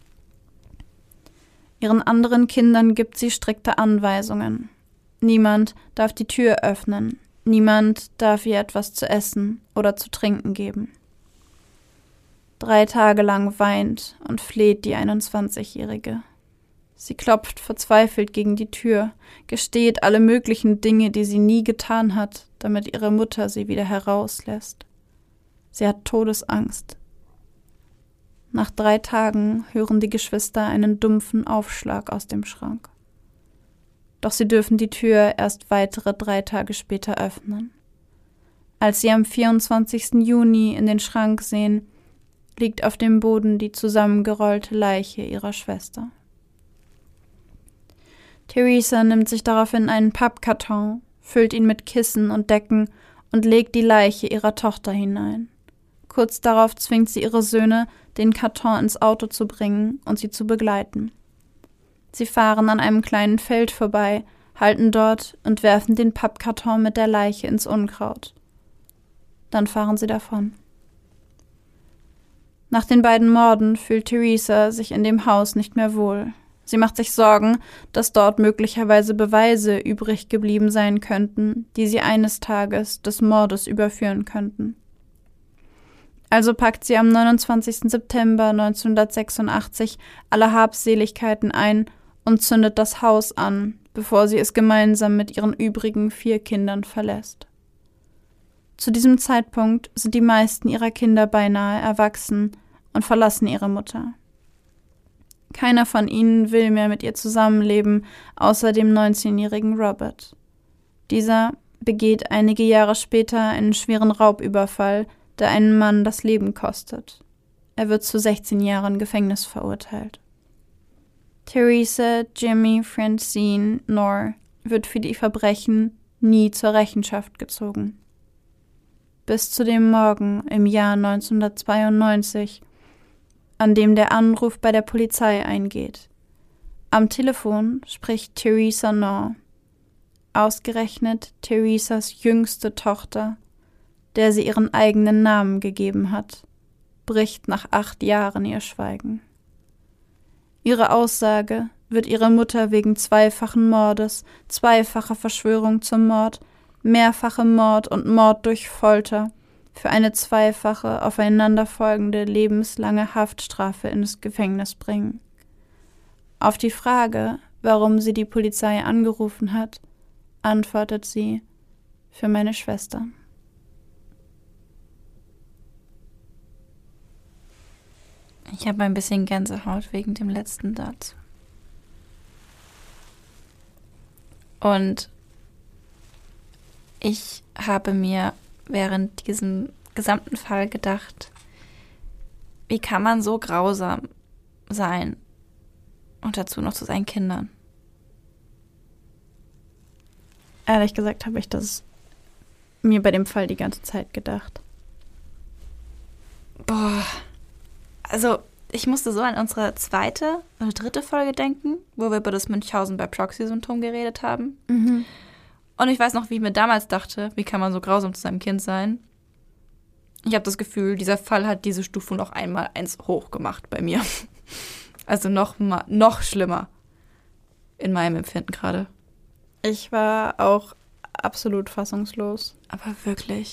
Ihren anderen Kindern gibt sie strikte Anweisungen. Niemand darf die Tür öffnen, niemand darf ihr etwas zu essen oder zu trinken geben. Drei Tage lang weint und fleht die einundzwanzigjährige. Sie klopft verzweifelt gegen die Tür, gesteht alle möglichen Dinge, die sie nie getan hat, damit ihre Mutter sie wieder herauslässt. Sie hat Todesangst. Nach drei Tagen hören die Geschwister einen dumpfen Aufschlag aus dem Schrank. Doch sie dürfen die Tür erst weitere drei Tage später öffnen. Als sie am vierundzwanzigsten Juni in den Schrank sehen, liegt auf dem Boden die zusammengerollte Leiche ihrer Schwester. Teresa nimmt sich daraufhin einen Pappkarton, füllt ihn mit Kissen und Decken und legt die Leiche ihrer Tochter hinein. Kurz darauf zwingt sie ihre Söhne, den Karton ins Auto zu bringen und sie zu begleiten. Sie fahren an einem kleinen Feld vorbei, halten dort und werfen den Pappkarton mit der Leiche ins Unkraut. Dann fahren sie davon. Nach den beiden Morden fühlt Teresa sich in dem Haus nicht mehr wohl. Sie macht sich Sorgen, dass dort möglicherweise Beweise übrig geblieben sein könnten, die sie eines Tages des Mordes überführen könnten. Also packt sie am neunundzwanzigsten September neunzehnhundertsechsundachtzig alle Habseligkeiten ein und zündet das Haus an, bevor sie es gemeinsam mit ihren übrigen vier Kindern verlässt. Zu diesem Zeitpunkt sind die meisten ihrer Kinder beinahe erwachsen und verlassen ihre Mutter. Keiner von ihnen will mehr mit ihr zusammenleben, außer dem neunzehnjährigen Robert. Dieser begeht einige Jahre später einen schweren Raubüberfall, der einen Mann das Leben kostet. Er wird zu sechzehn Jahren Gefängnis verurteilt. Teresa Jimmy Francine Knorr wird für die Verbrechen nie zur Rechenschaft gezogen. Bis zu dem Morgen im Jahr neunzehnhundertzweiundneunzig, an dem der Anruf bei der Polizei eingeht. Am Telefon spricht Teresa Knorr, ausgerechnet Teresas jüngste Tochter, der sie ihren eigenen Namen gegeben hat, bricht nach acht Jahren ihr Schweigen. Ihre Aussage wird ihre Mutter wegen zweifachen Mordes, zweifacher Verschwörung zum Mord, mehrfachem Mord und Mord durch Folter für eine zweifache, aufeinanderfolgende lebenslange Haftstrafe ins Gefängnis bringen. Auf die Frage, warum sie die Polizei angerufen hat, antwortet sie: für meine Schwester. Ich habe ein bisschen Gänsehaut wegen dem letzten Satz. Und ich habe mir während diesem gesamten Fall gedacht, wie kann man so grausam sein und dazu noch zu seinen Kindern? Ehrlich gesagt habe ich das mir bei dem Fall die ganze Zeit gedacht. Boah, also ich musste so an unsere zweite oder dritte Folge denken, wo wir über das Münchhausen bei Proxy-Syndrom geredet haben. Mhm. Und ich weiß noch, wie ich mir damals dachte, wie kann man so grausam zu seinem Kind sein? Ich habe das Gefühl, dieser Fall hat diese Stufe noch einmal eins hoch gemacht bei mir. Also noch mal, noch schlimmer in meinem Empfinden gerade. Ich war auch absolut fassungslos. Aber wirklich.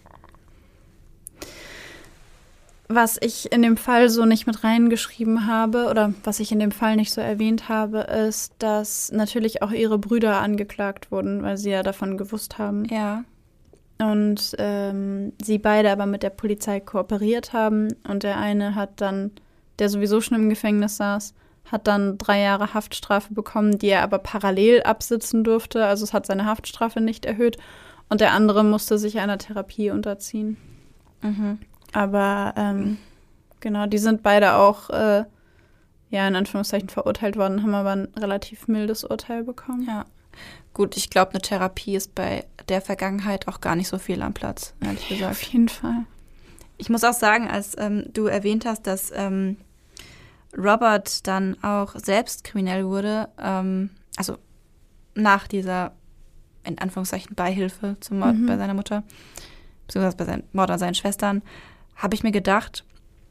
Was ich in dem Fall so nicht mit reingeschrieben habe oder was ich in dem Fall nicht so erwähnt habe, ist, dass natürlich auch ihre Brüder angeklagt wurden, weil sie ja davon gewusst haben. Ja. Und ähm, sie beide aber mit der Polizei kooperiert haben und der eine hat dann der sowieso schon im Gefängnis saß, hat dann drei Jahre Haftstrafe bekommen, die er aber parallel absitzen durfte. Also es hat seine Haftstrafe nicht erhöht. Und der andere musste sich einer Therapie unterziehen. Mhm. Aber ähm, genau, die sind beide auch, äh, ja, in Anführungszeichen verurteilt worden, haben aber ein relativ mildes Urteil bekommen. Ja. Gut, ich glaube, eine Therapie ist bei der Vergangenheit auch gar nicht so viel am Platz, ehrlich gesagt. Ja, auf jeden Fall. Ich muss auch sagen, als ähm, du erwähnt hast, dass ähm, Robert dann auch selbst kriminell wurde, ähm, also nach dieser, in Anführungszeichen, Beihilfe zum Mord Mhm. bei seiner Mutter, beziehungsweise bei seinem Mord an seinen Schwestern, habe ich mir gedacht,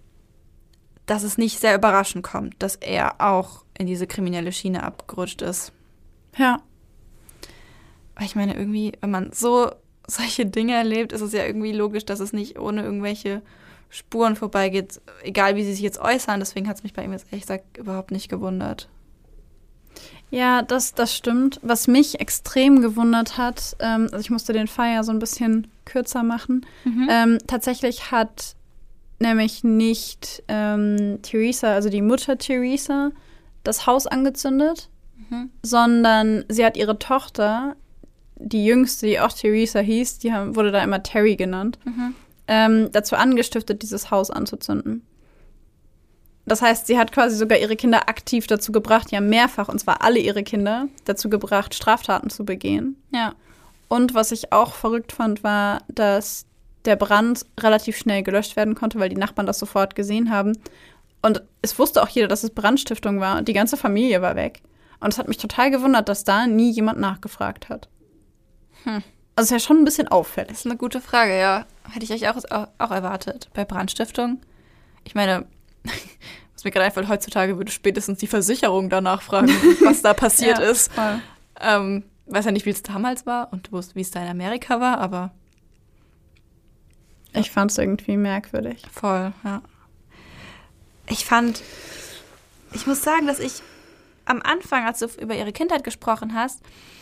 dass es nicht sehr überraschend kommt, dass er auch in diese kriminelle Schiene abgerutscht ist. Ja. Weil ich meine, irgendwie, wenn man so solche Dinge erlebt, ist es ja irgendwie logisch, dass es nicht ohne irgendwelche Spuren vorbeigeht, egal wie sie sich jetzt äußern. Deswegen hat es mich bei ihm jetzt ehrlich gesagt überhaupt nicht gewundert. Ja, das, das stimmt. Was mich extrem gewundert hat, ähm, also ich musste den Fall ja so ein bisschen kürzer machen. Mhm. Ähm, tatsächlich hat nämlich nicht ähm, Theresa, also die Mutter Theresa, das Haus angezündet, Mhm. sondern sie hat ihre Tochter, die jüngste, die auch Theresa hieß, die haben, wurde da immer Terry genannt, Mhm. ähm, dazu angestiftet, dieses Haus anzuzünden. Das heißt, sie hat quasi sogar ihre Kinder aktiv dazu gebracht, ja mehrfach, und zwar alle ihre Kinder, dazu gebracht, Straftaten zu begehen. Ja. Und was ich auch verrückt fand, war, dass der Brand relativ schnell gelöscht werden konnte, weil die Nachbarn das sofort gesehen haben. Und es wusste auch jeder, dass es Brandstiftung war. Und die ganze Familie war weg. Und es hat mich total gewundert, dass da nie jemand nachgefragt hat. Hm. Also ist ja schon ein bisschen auffällig. Das ist eine gute Frage, ja. Hätte ich euch auch, auch erwartet. Bei Brandstiftung. Ich meine, was mir gerade einfällt, heutzutage würde spätestens die Versicherung danach fragen, was da passiert Ja, ist. voll. Ähm, weiß ja nicht, wie es damals war und wie es da in Amerika war, aber Ich fand es irgendwie merkwürdig. voll, ja. Ich fand, ich muss sagen, dass ich am Anfang, als du über ihre Kindheit gesprochen hast,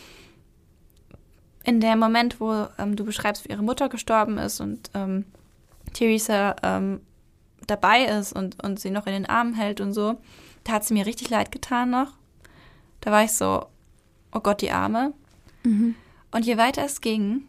in dem Moment, wo ähm, du beschreibst, wie ihre Mutter gestorben ist und ähm, Theresa ähm, dabei ist und, und sie noch in den Armen hält und so, da hat sie mir richtig leid getan noch. Da war ich so, oh Gott, die Arme. Mhm. Und je weiter es ging,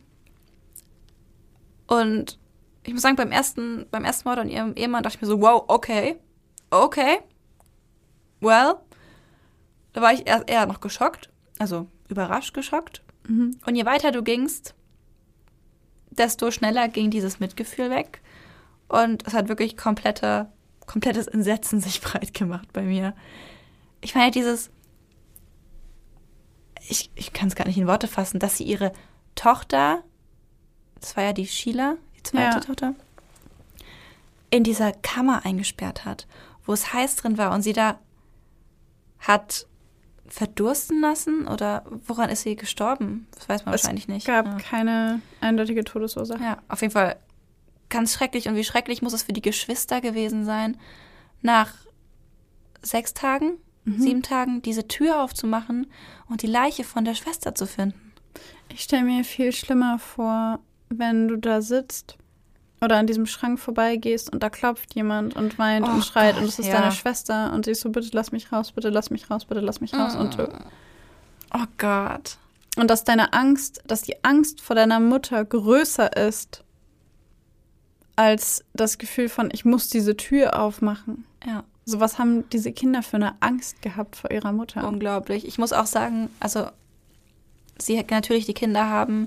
und ich muss sagen, beim ersten, beim ersten Mord an ihrem Ehemann dachte ich mir so, wow, okay, okay, well. Da war ich eher, eher noch geschockt, also überrascht geschockt. Mhm. Und je weiter du gingst, desto schneller ging dieses Mitgefühl weg. Und es hat wirklich komplette, komplettes Entsetzen sich breit gemacht bei mir. Ich meine, dieses, ich, ich kann es gar nicht in Worte fassen, dass sie ihre Tochter, das war ja die Sheila, die zweite Ja. Tochter, in dieser Kammer eingesperrt hat, wo es heiß drin war und sie da hat verdursten lassen, oder woran ist sie gestorben? Das weiß man Es wahrscheinlich nicht. gab ja. keine eindeutige Todesursache. Ja, auf jeden Fall ganz schrecklich. Und wie schrecklich muss es für die Geschwister gewesen sein, nach sechs Tagen, Mhm. sieben Tagen diese Tür aufzumachen und die Leiche von der Schwester zu finden. Ich stelle mir viel schlimmer vor, wenn du da sitzt oder an diesem Schrank vorbeigehst und da klopft jemand und weint Oh und schreit Gott, und es ist ja. deine Schwester und sie ist so, bitte lass mich raus, bitte lass mich raus, bitte lass mich raus. Und, du, Oh Gott. und dass deine Angst, dass die Angst vor deiner Mutter größer ist als das Gefühl von, ich muss diese Tür aufmachen. Ja, So, was haben diese Kinder für eine Angst gehabt vor ihrer Mutter? unglaublich. Ich muss auch sagen, also sie hat natürlich, die Kinder haben,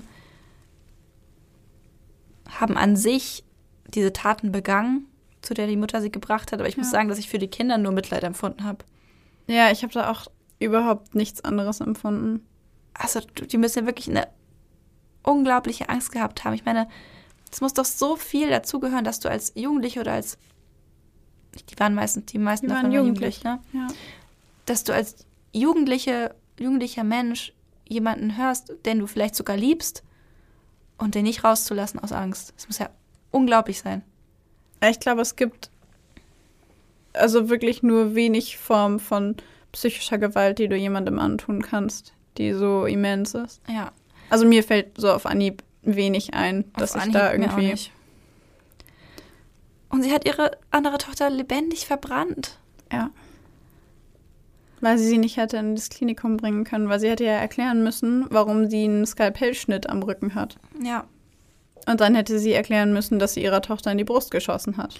haben an sich diese Taten begangen, zu der die Mutter sie gebracht hat. Aber ich muss Ja. sagen, dass ich für die Kinder nur Mitleid empfunden habe. Ja, ich habe da auch überhaupt nichts anderes empfunden. Also die müssen ja wirklich eine unglaubliche Angst gehabt haben. Ich meine, es muss doch so viel dazugehören, dass du als Jugendliche oder als, die waren meistens, die meisten Die davon waren waren jugendlich, jugendlich, ne? Ja. Dass du als Jugendliche, jugendlicher Mensch jemanden hörst, den du vielleicht sogar liebst und den nicht rauszulassen aus Angst. Das muss ja unglaublich sein. Ich glaube, es gibt also wirklich nur wenig Form von psychischer Gewalt, die du jemandem antun kannst, die so immens ist. Ja, Also mir fällt so auf Anhieb wenig ein, auf dass ich Anhieb da mir auch irgendwie. nicht. Und sie hat ihre andere Tochter lebendig verbrannt. Ja. Weil sie sie nicht hätte in das Klinikum bringen können, weil sie hätte ja erklären müssen, warum sie einen Skalpellschnitt am Rücken hat. Ja. Und dann hätte sie erklären müssen, dass sie ihrer Tochter in die Brust geschossen hat.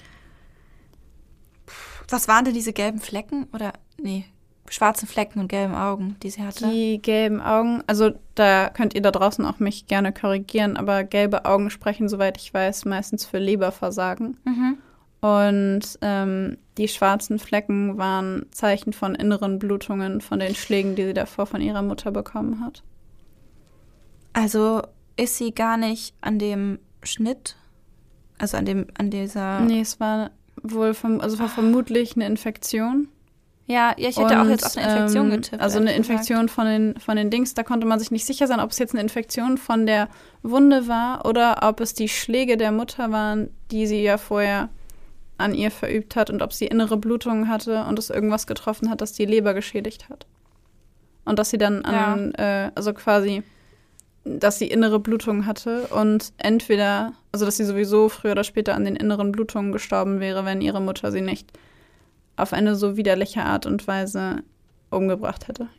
Was waren denn diese gelben Flecken? Oder, nee, schwarzen Flecken und gelben Augen, die sie hatte? Die gelben Augen, also da könnt ihr da draußen auch mich gerne korrigieren, aber gelbe Augen sprechen, soweit ich weiß, meistens für Leberversagen. Mhm. Und ähm, die schwarzen Flecken waren Zeichen von inneren Blutungen, von den Schlägen, die sie davor von ihrer Mutter bekommen hat. Also ist sie gar nicht an dem Schnitt, also an dem, an dieser... Nee, es war wohl, vom, also war vermutlich eine Infektion. Ja, ja, ich hätte Und, auch jetzt auf eine Infektion ähm, getippt. Also eine ehrlich Infektion gesagt. von den, von den Dings, da konnte man sich nicht sicher sein, ob es jetzt eine Infektion von der Wunde war oder ob es die Schläge der Mutter waren, die sie ja vorher an ihr verübt hat und ob sie innere Blutungen hatte und es irgendwas getroffen hat, das die Leber geschädigt hat. Und dass sie dann an, ja. äh, also quasi, dass sie innere Blutungen hatte und entweder, also dass sie sowieso früher oder später an den inneren Blutungen gestorben wäre, wenn ihre Mutter sie nicht auf eine so widerliche Art und Weise umgebracht hätte.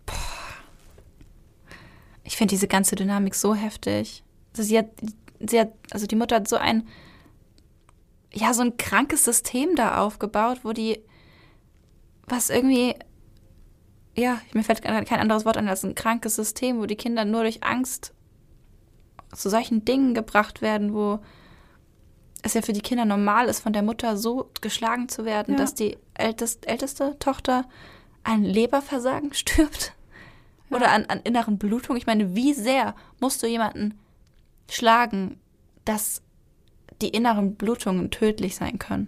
Ich finde diese ganze Dynamik so heftig. Also sie hat, sie hat, also die Mutter hat so ein, ja, so ein krankes System da aufgebaut, wo die, was irgendwie, ja, mir fällt kein anderes Wort ein als ein krankes System, wo die Kinder nur durch Angst zu solchen Dingen gebracht werden, wo es ja für die Kinder normal ist, von der Mutter so geschlagen zu werden, ja. dass die ältest, älteste Tochter an Leberversagen stirbt. Ja. Oder an, an inneren Blutungen. Ich meine, wie sehr musst du jemanden schlagen, dass die inneren Blutungen tödlich sein können?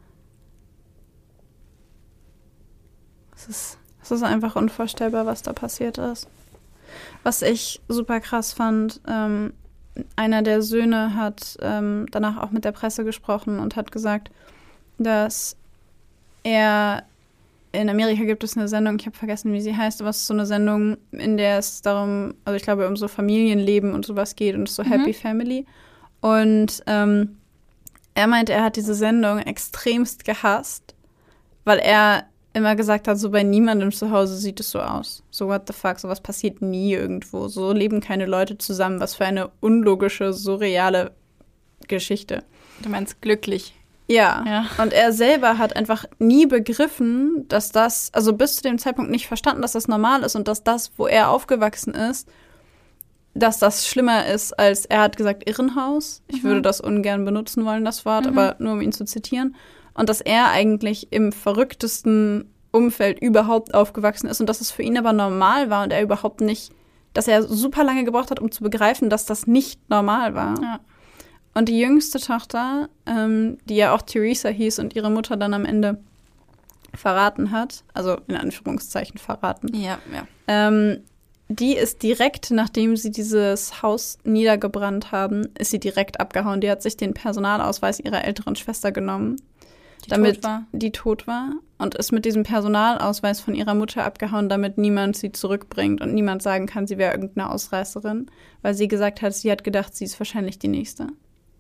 Es ist, es ist einfach unvorstellbar, was da passiert ist. Was ich super krass fand, ähm, einer der Söhne hat ähm, danach auch mit der Presse gesprochen und hat gesagt, dass er, in Amerika gibt es eine Sendung, ich habe vergessen, wie sie heißt, aber es ist so eine Sendung, in der es darum, also ich glaube, um so Familienleben und sowas geht und es ist so mhm. Happy Family. Und ähm, er meinte, er hat diese Sendung extremst gehasst, weil er immer gesagt hat, so bei niemandem zu Hause sieht es so aus. So what the fuck, sowas passiert nie irgendwo. So leben keine Leute zusammen. Was für eine unlogische, surreale Geschichte. Du meinst glücklich. Ja. ja. Und er selber hat einfach nie begriffen, dass das, also bis zu dem Zeitpunkt nicht verstanden, dass das normal ist und dass das, wo er aufgewachsen ist, dass das schlimmer ist als, er hat gesagt, Irrenhaus. Ich mhm. würde das ungern benutzen wollen, das Wort, mhm. aber nur um ihn zu zitieren. Und dass er eigentlich im verrücktesten Umfeld überhaupt aufgewachsen ist und dass es für ihn aber normal war und er überhaupt nicht, dass er super lange gebraucht hat, um zu begreifen, dass das nicht normal war. Ja. Und die jüngste Tochter, ähm, die ja auch Theresa hieß und ihre Mutter dann am Ende verraten hat, also in Anführungszeichen verraten, ja, ja. Ähm, die ist direkt, nachdem sie dieses Haus niedergebrannt haben, ist sie direkt abgehauen. Die hat sich den Personalausweis ihrer älteren Schwester genommen, die damit tot war. die tot war und ist mit diesem Personalausweis von ihrer Mutter abgehauen, damit niemand sie zurückbringt und niemand sagen kann, sie wäre irgendeine Ausreißerin, weil sie gesagt hat, sie hat gedacht, sie ist wahrscheinlich die Nächste.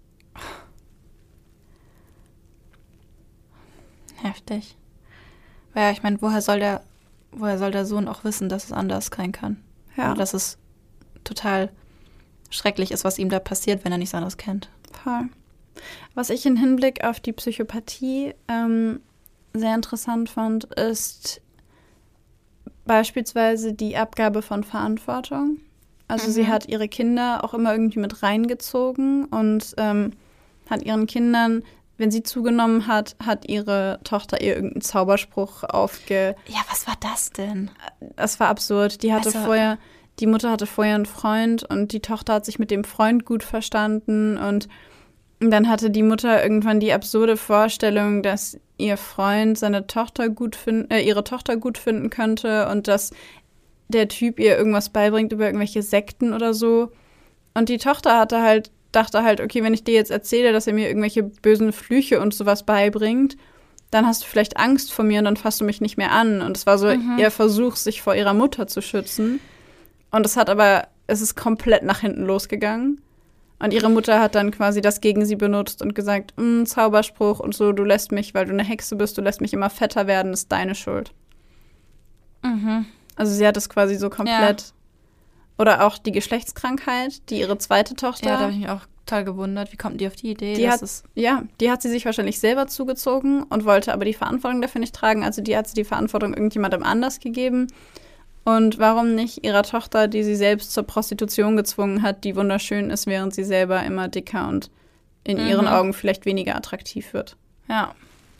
Heftig. Ja, ich meine, woher soll der, woher soll der Sohn auch wissen, dass es anders sein kann? Ja. Oder dass es total schrecklich ist, was ihm da passiert, wenn er nichts anderes kennt. Voll. Was ich im Hinblick auf die Psychopathie ähm, sehr interessant fand, ist beispielsweise die Abgabe von Verantwortung. Also mhm. sie hat ihre Kinder auch immer irgendwie mit reingezogen und ähm, hat ihren Kindern, wenn sie zugenommen hat, hat ihre Tochter ihr irgendeinen Zauberspruch aufge... Ja, was war das denn? Das war absurd. Die hatte also, vorher, die Mutter hatte vorher einen Freund und die Tochter hat sich mit dem Freund gut verstanden und dann hatte die Mutter irgendwann die absurde Vorstellung, dass ihr Freund seine Tochter gut finden, äh, ihre Tochter gut finden könnte und dass der Typ ihr irgendwas beibringt über irgendwelche Sekten oder so. Und die Tochter hatte halt, dachte halt, okay, wenn ich dir jetzt erzähle, dass er mir irgendwelche bösen Flüche und sowas beibringt, dann hast du vielleicht Angst vor mir und dann fasst du mich nicht mehr an. Und es war so mhm. ihr Versuch, sich vor ihrer Mutter zu schützen. Und es hat aber, es ist komplett nach hinten losgegangen. Und ihre Mutter hat dann quasi das gegen sie benutzt und gesagt, Zauberspruch und so, du lässt mich, weil du eine Hexe bist, du lässt mich immer fetter werden, ist deine Schuld. Mhm. Also sie hat es quasi so komplett. Ja. Oder auch die Geschlechtskrankheit, die ihre zweite Tochter. Ja, da habe ich mich auch total gewundert. Wie kommt die auf die Idee? Die hat, es ja, die hat sie sich wahrscheinlich selber zugezogen und wollte aber die Verantwortung dafür nicht tragen. Also die hat sie die Verantwortung irgendjemandem anders gegeben. Und warum nicht ihrer Tochter, die sie selbst zur Prostitution gezwungen hat, die wunderschön ist, während sie selber immer dicker und in mhm. ihren Augen vielleicht weniger attraktiv wird. Ja.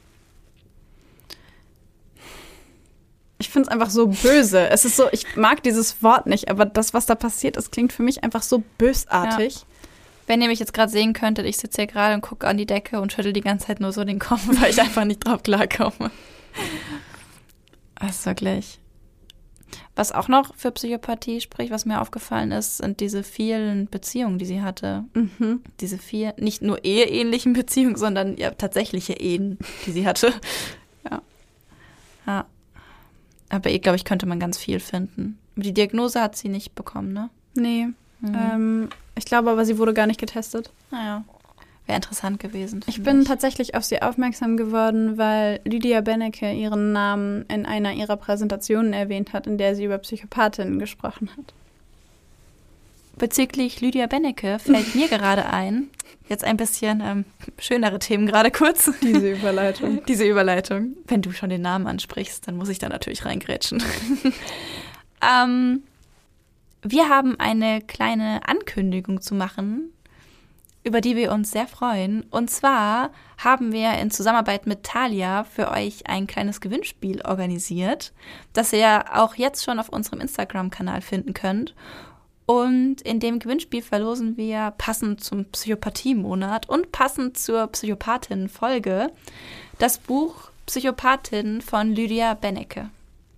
Ich finde es einfach so böse. Es ist so, ich mag dieses Wort nicht, aber das, was da passiert ist, klingt für mich einfach so bösartig. Ja. Wenn ihr mich jetzt gerade sehen könntet, ich sitze hier gerade und gucke an die Decke und schüttel die ganze Zeit nur so den Kopf, weil ich einfach nicht drauf klarkomme. Das ist wirklich. Was auch noch für Psychopathie spricht, was mir aufgefallen ist, sind diese vielen Beziehungen, die sie hatte. Mhm. Diese vier, nicht nur eheähnlichen Beziehungen, sondern ja tatsächliche Ehen, die sie hatte. Ja. Ja. Aber eh, glaube ich, könnte man ganz viel finden. Die Diagnose hat sie nicht bekommen, ne? Nee. Mhm. Ähm, ich glaube aber, sie wurde gar nicht getestet. Naja. Wäre interessant gewesen. Ich bin ich. tatsächlich auf sie aufmerksam geworden, weil Lydia Benecke ihren Namen in einer ihrer Präsentationen erwähnt hat, in der sie über Psychopathinnen gesprochen hat. Bezüglich Lydia Benecke fällt mir gerade ein, jetzt ein bisschen ähm, schönere Themen gerade kurz. Diese Überleitung. Diese Überleitung. Wenn du schon den Namen ansprichst, dann muss ich da natürlich reingrätschen. ähm, wir haben eine kleine Ankündigung zu machen, über die wir uns sehr freuen. Und zwar haben wir in Zusammenarbeit mit Thalia für euch ein kleines Gewinnspiel organisiert, das ihr auch jetzt schon auf unserem Instagram-Kanal finden könnt. Und in dem Gewinnspiel verlosen wir passend zum Psychopathie-Monat und passend zur Psychopathin-Folge das Buch Psychopathin von Lydia Benecke.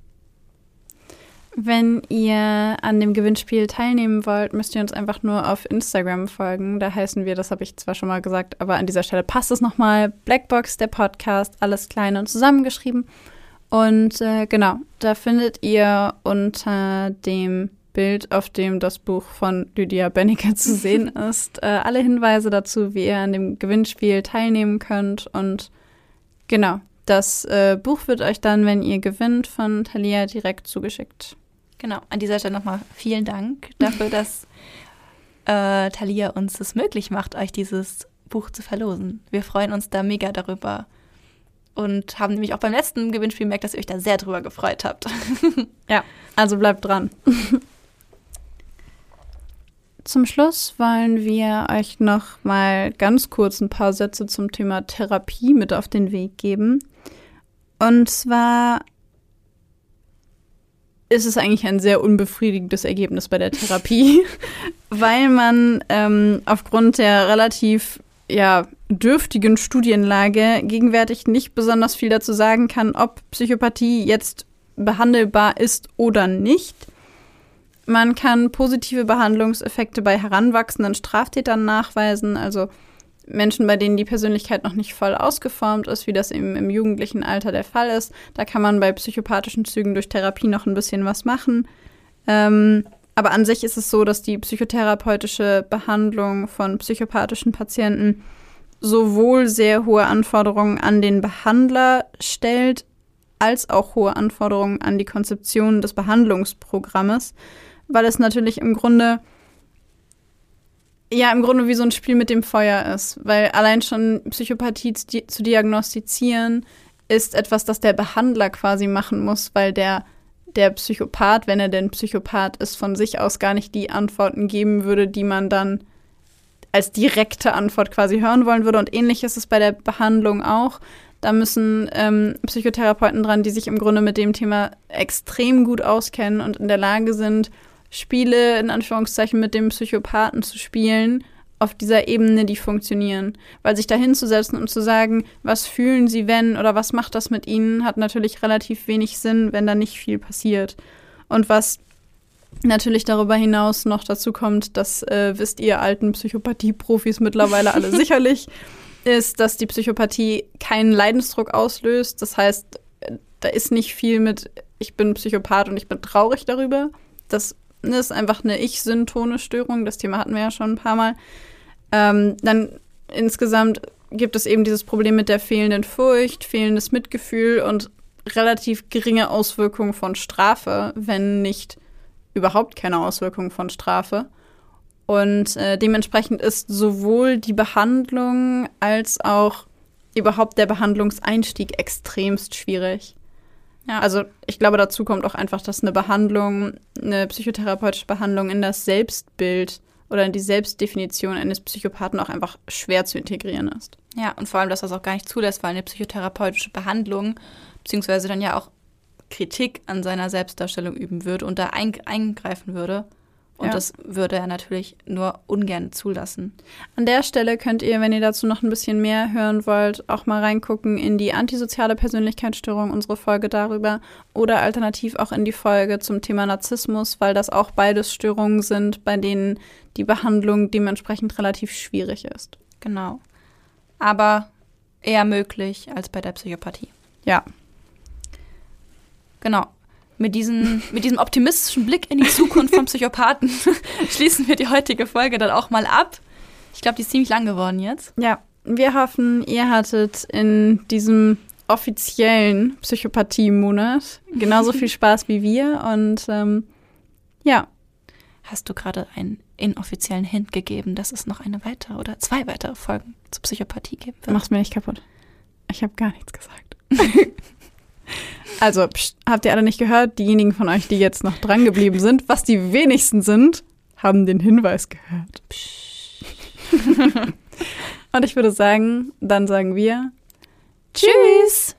Wenn ihr an dem Gewinnspiel teilnehmen wollt, müsst ihr uns einfach nur auf Instagram folgen. Da heißen wir, das habe ich zwar schon mal gesagt, aber an dieser Stelle passt es nochmal, Blackbox, der Podcast, alles klein und zusammengeschrieben. Und äh, genau, da findet ihr unter dem Bild, auf dem das Buch von Lydia Benecke zu sehen ist, äh, alle Hinweise dazu, wie ihr an dem Gewinnspiel teilnehmen könnt. Und genau, das äh, Buch wird euch dann, wenn ihr gewinnt, von Thalia direkt zugeschickt. Genau, an dieser Stelle nochmal vielen Dank dafür, dass äh, Thalia uns es möglich macht, euch dieses Buch zu verlosen. Wir freuen uns da mega darüber und haben nämlich auch beim letzten Gewinnspiel gemerkt, dass ihr euch da sehr drüber gefreut habt. Ja, also bleibt dran. Zum Schluss wollen wir euch noch mal ganz kurz ein paar Sätze zum Thema Therapie mit auf den Weg geben. Und zwar ist es eigentlich ein sehr unbefriedigendes Ergebnis bei der Therapie, weil man ähm, aufgrund der relativ ja, dürftigen Studienlage gegenwärtig nicht besonders viel dazu sagen kann, ob Psychopathie jetzt behandelbar ist oder nicht. Man kann positive Behandlungseffekte bei heranwachsenden Straftätern nachweisen, also Menschen, bei denen die Persönlichkeit noch nicht voll ausgeformt ist, wie das eben im jugendlichen Alter der Fall ist. Da kann man bei psychopathischen Zügen durch Therapie noch ein bisschen was machen. Ähm, aber an sich ist es so, dass die psychotherapeutische Behandlung von psychopathischen Patienten sowohl sehr hohe Anforderungen an den Behandler stellt, als auch hohe Anforderungen an die Konzeption des Behandlungsprogrammes, weil es natürlich im Grunde ja im Grunde wie so ein Spiel mit dem Feuer ist, weil allein schon Psychopathie zu, zu diagnostizieren ist etwas, das der Behandler quasi machen muss, weil der, der Psychopath, wenn er denn Psychopath ist, von sich aus gar nicht die Antworten geben würde, die man dann als direkte Antwort quasi hören wollen würde. Und ähnlich ist es bei der Behandlung auch. Da müssen ähm, Psychotherapeuten dran, die sich im Grunde mit dem Thema extrem gut auskennen und in der Lage sind, Spiele in Anführungszeichen mit dem Psychopathen zu spielen, auf dieser Ebene, die funktionieren. Weil sich da hinzusetzen und zu sagen, was fühlen sie, wenn, oder was macht das mit ihnen, hat natürlich relativ wenig Sinn, wenn da nicht viel passiert. Und was natürlich darüber hinaus noch dazu kommt, das äh, wisst ihr alten Psychopathie-Profis mittlerweile alle sicherlich, ist, dass die Psychopathie keinen Leidensdruck auslöst. Das heißt, da ist nicht viel mit, ich bin Psychopath und ich bin traurig darüber. Das ist einfach eine Ich-Syntone-Störung. Das Thema hatten wir ja schon ein paar Mal. Ähm, dann insgesamt gibt es eben dieses Problem mit der fehlenden Furcht, fehlendes Mitgefühl und relativ geringe Auswirkungen von Strafe, wenn nicht überhaupt keine Auswirkungen von Strafe. Und äh, dementsprechend ist sowohl die Behandlung als auch überhaupt der Behandlungseinstieg extremst schwierig. Ja, also ich glaube, dazu kommt auch einfach, dass eine Behandlung, eine psychotherapeutische Behandlung in das Selbstbild oder in die Selbstdefinition eines Psychopathen auch einfach schwer zu integrieren ist. Ja, und vor allem, dass das auch gar nicht zulässt, weil eine psychotherapeutische Behandlung beziehungsweise dann ja auch Kritik an seiner Selbstdarstellung üben würde und da ein- eingreifen würde. Und ja. das würde er natürlich nur ungern zulassen. An der Stelle könnt ihr, wenn ihr dazu noch ein bisschen mehr hören wollt, auch mal reingucken in die antisoziale Persönlichkeitsstörung, unsere Folge darüber, oder alternativ auch in die Folge zum Thema Narzissmus, weil das auch beides Störungen sind, bei denen die Behandlung dementsprechend relativ schwierig ist. Genau. Aber eher möglich als bei der Psychopathie. Ja. Genau. Mit, diesen, mit diesem optimistischen Blick in die Zukunft von Psychopathen schließen wir die heutige Folge dann auch mal ab. Ich glaube, die ist ziemlich lang geworden jetzt. Ja, wir hoffen, ihr hattet in diesem offiziellen Psychopathie-Monat genauso viel Spaß wie wir. Und ähm, ja. Hast du gerade einen inoffiziellen Hint gegeben, dass es noch eine weitere oder zwei weitere Folgen zur Psychopathie geben wird? Mach's mir nicht kaputt. Ich habe gar nichts gesagt. Also, pst, habt ihr alle nicht gehört? Diejenigen von euch, die jetzt noch dran geblieben sind, was die wenigsten sind, haben den Hinweis gehört. Und ich würde sagen, dann sagen wir Tschüss!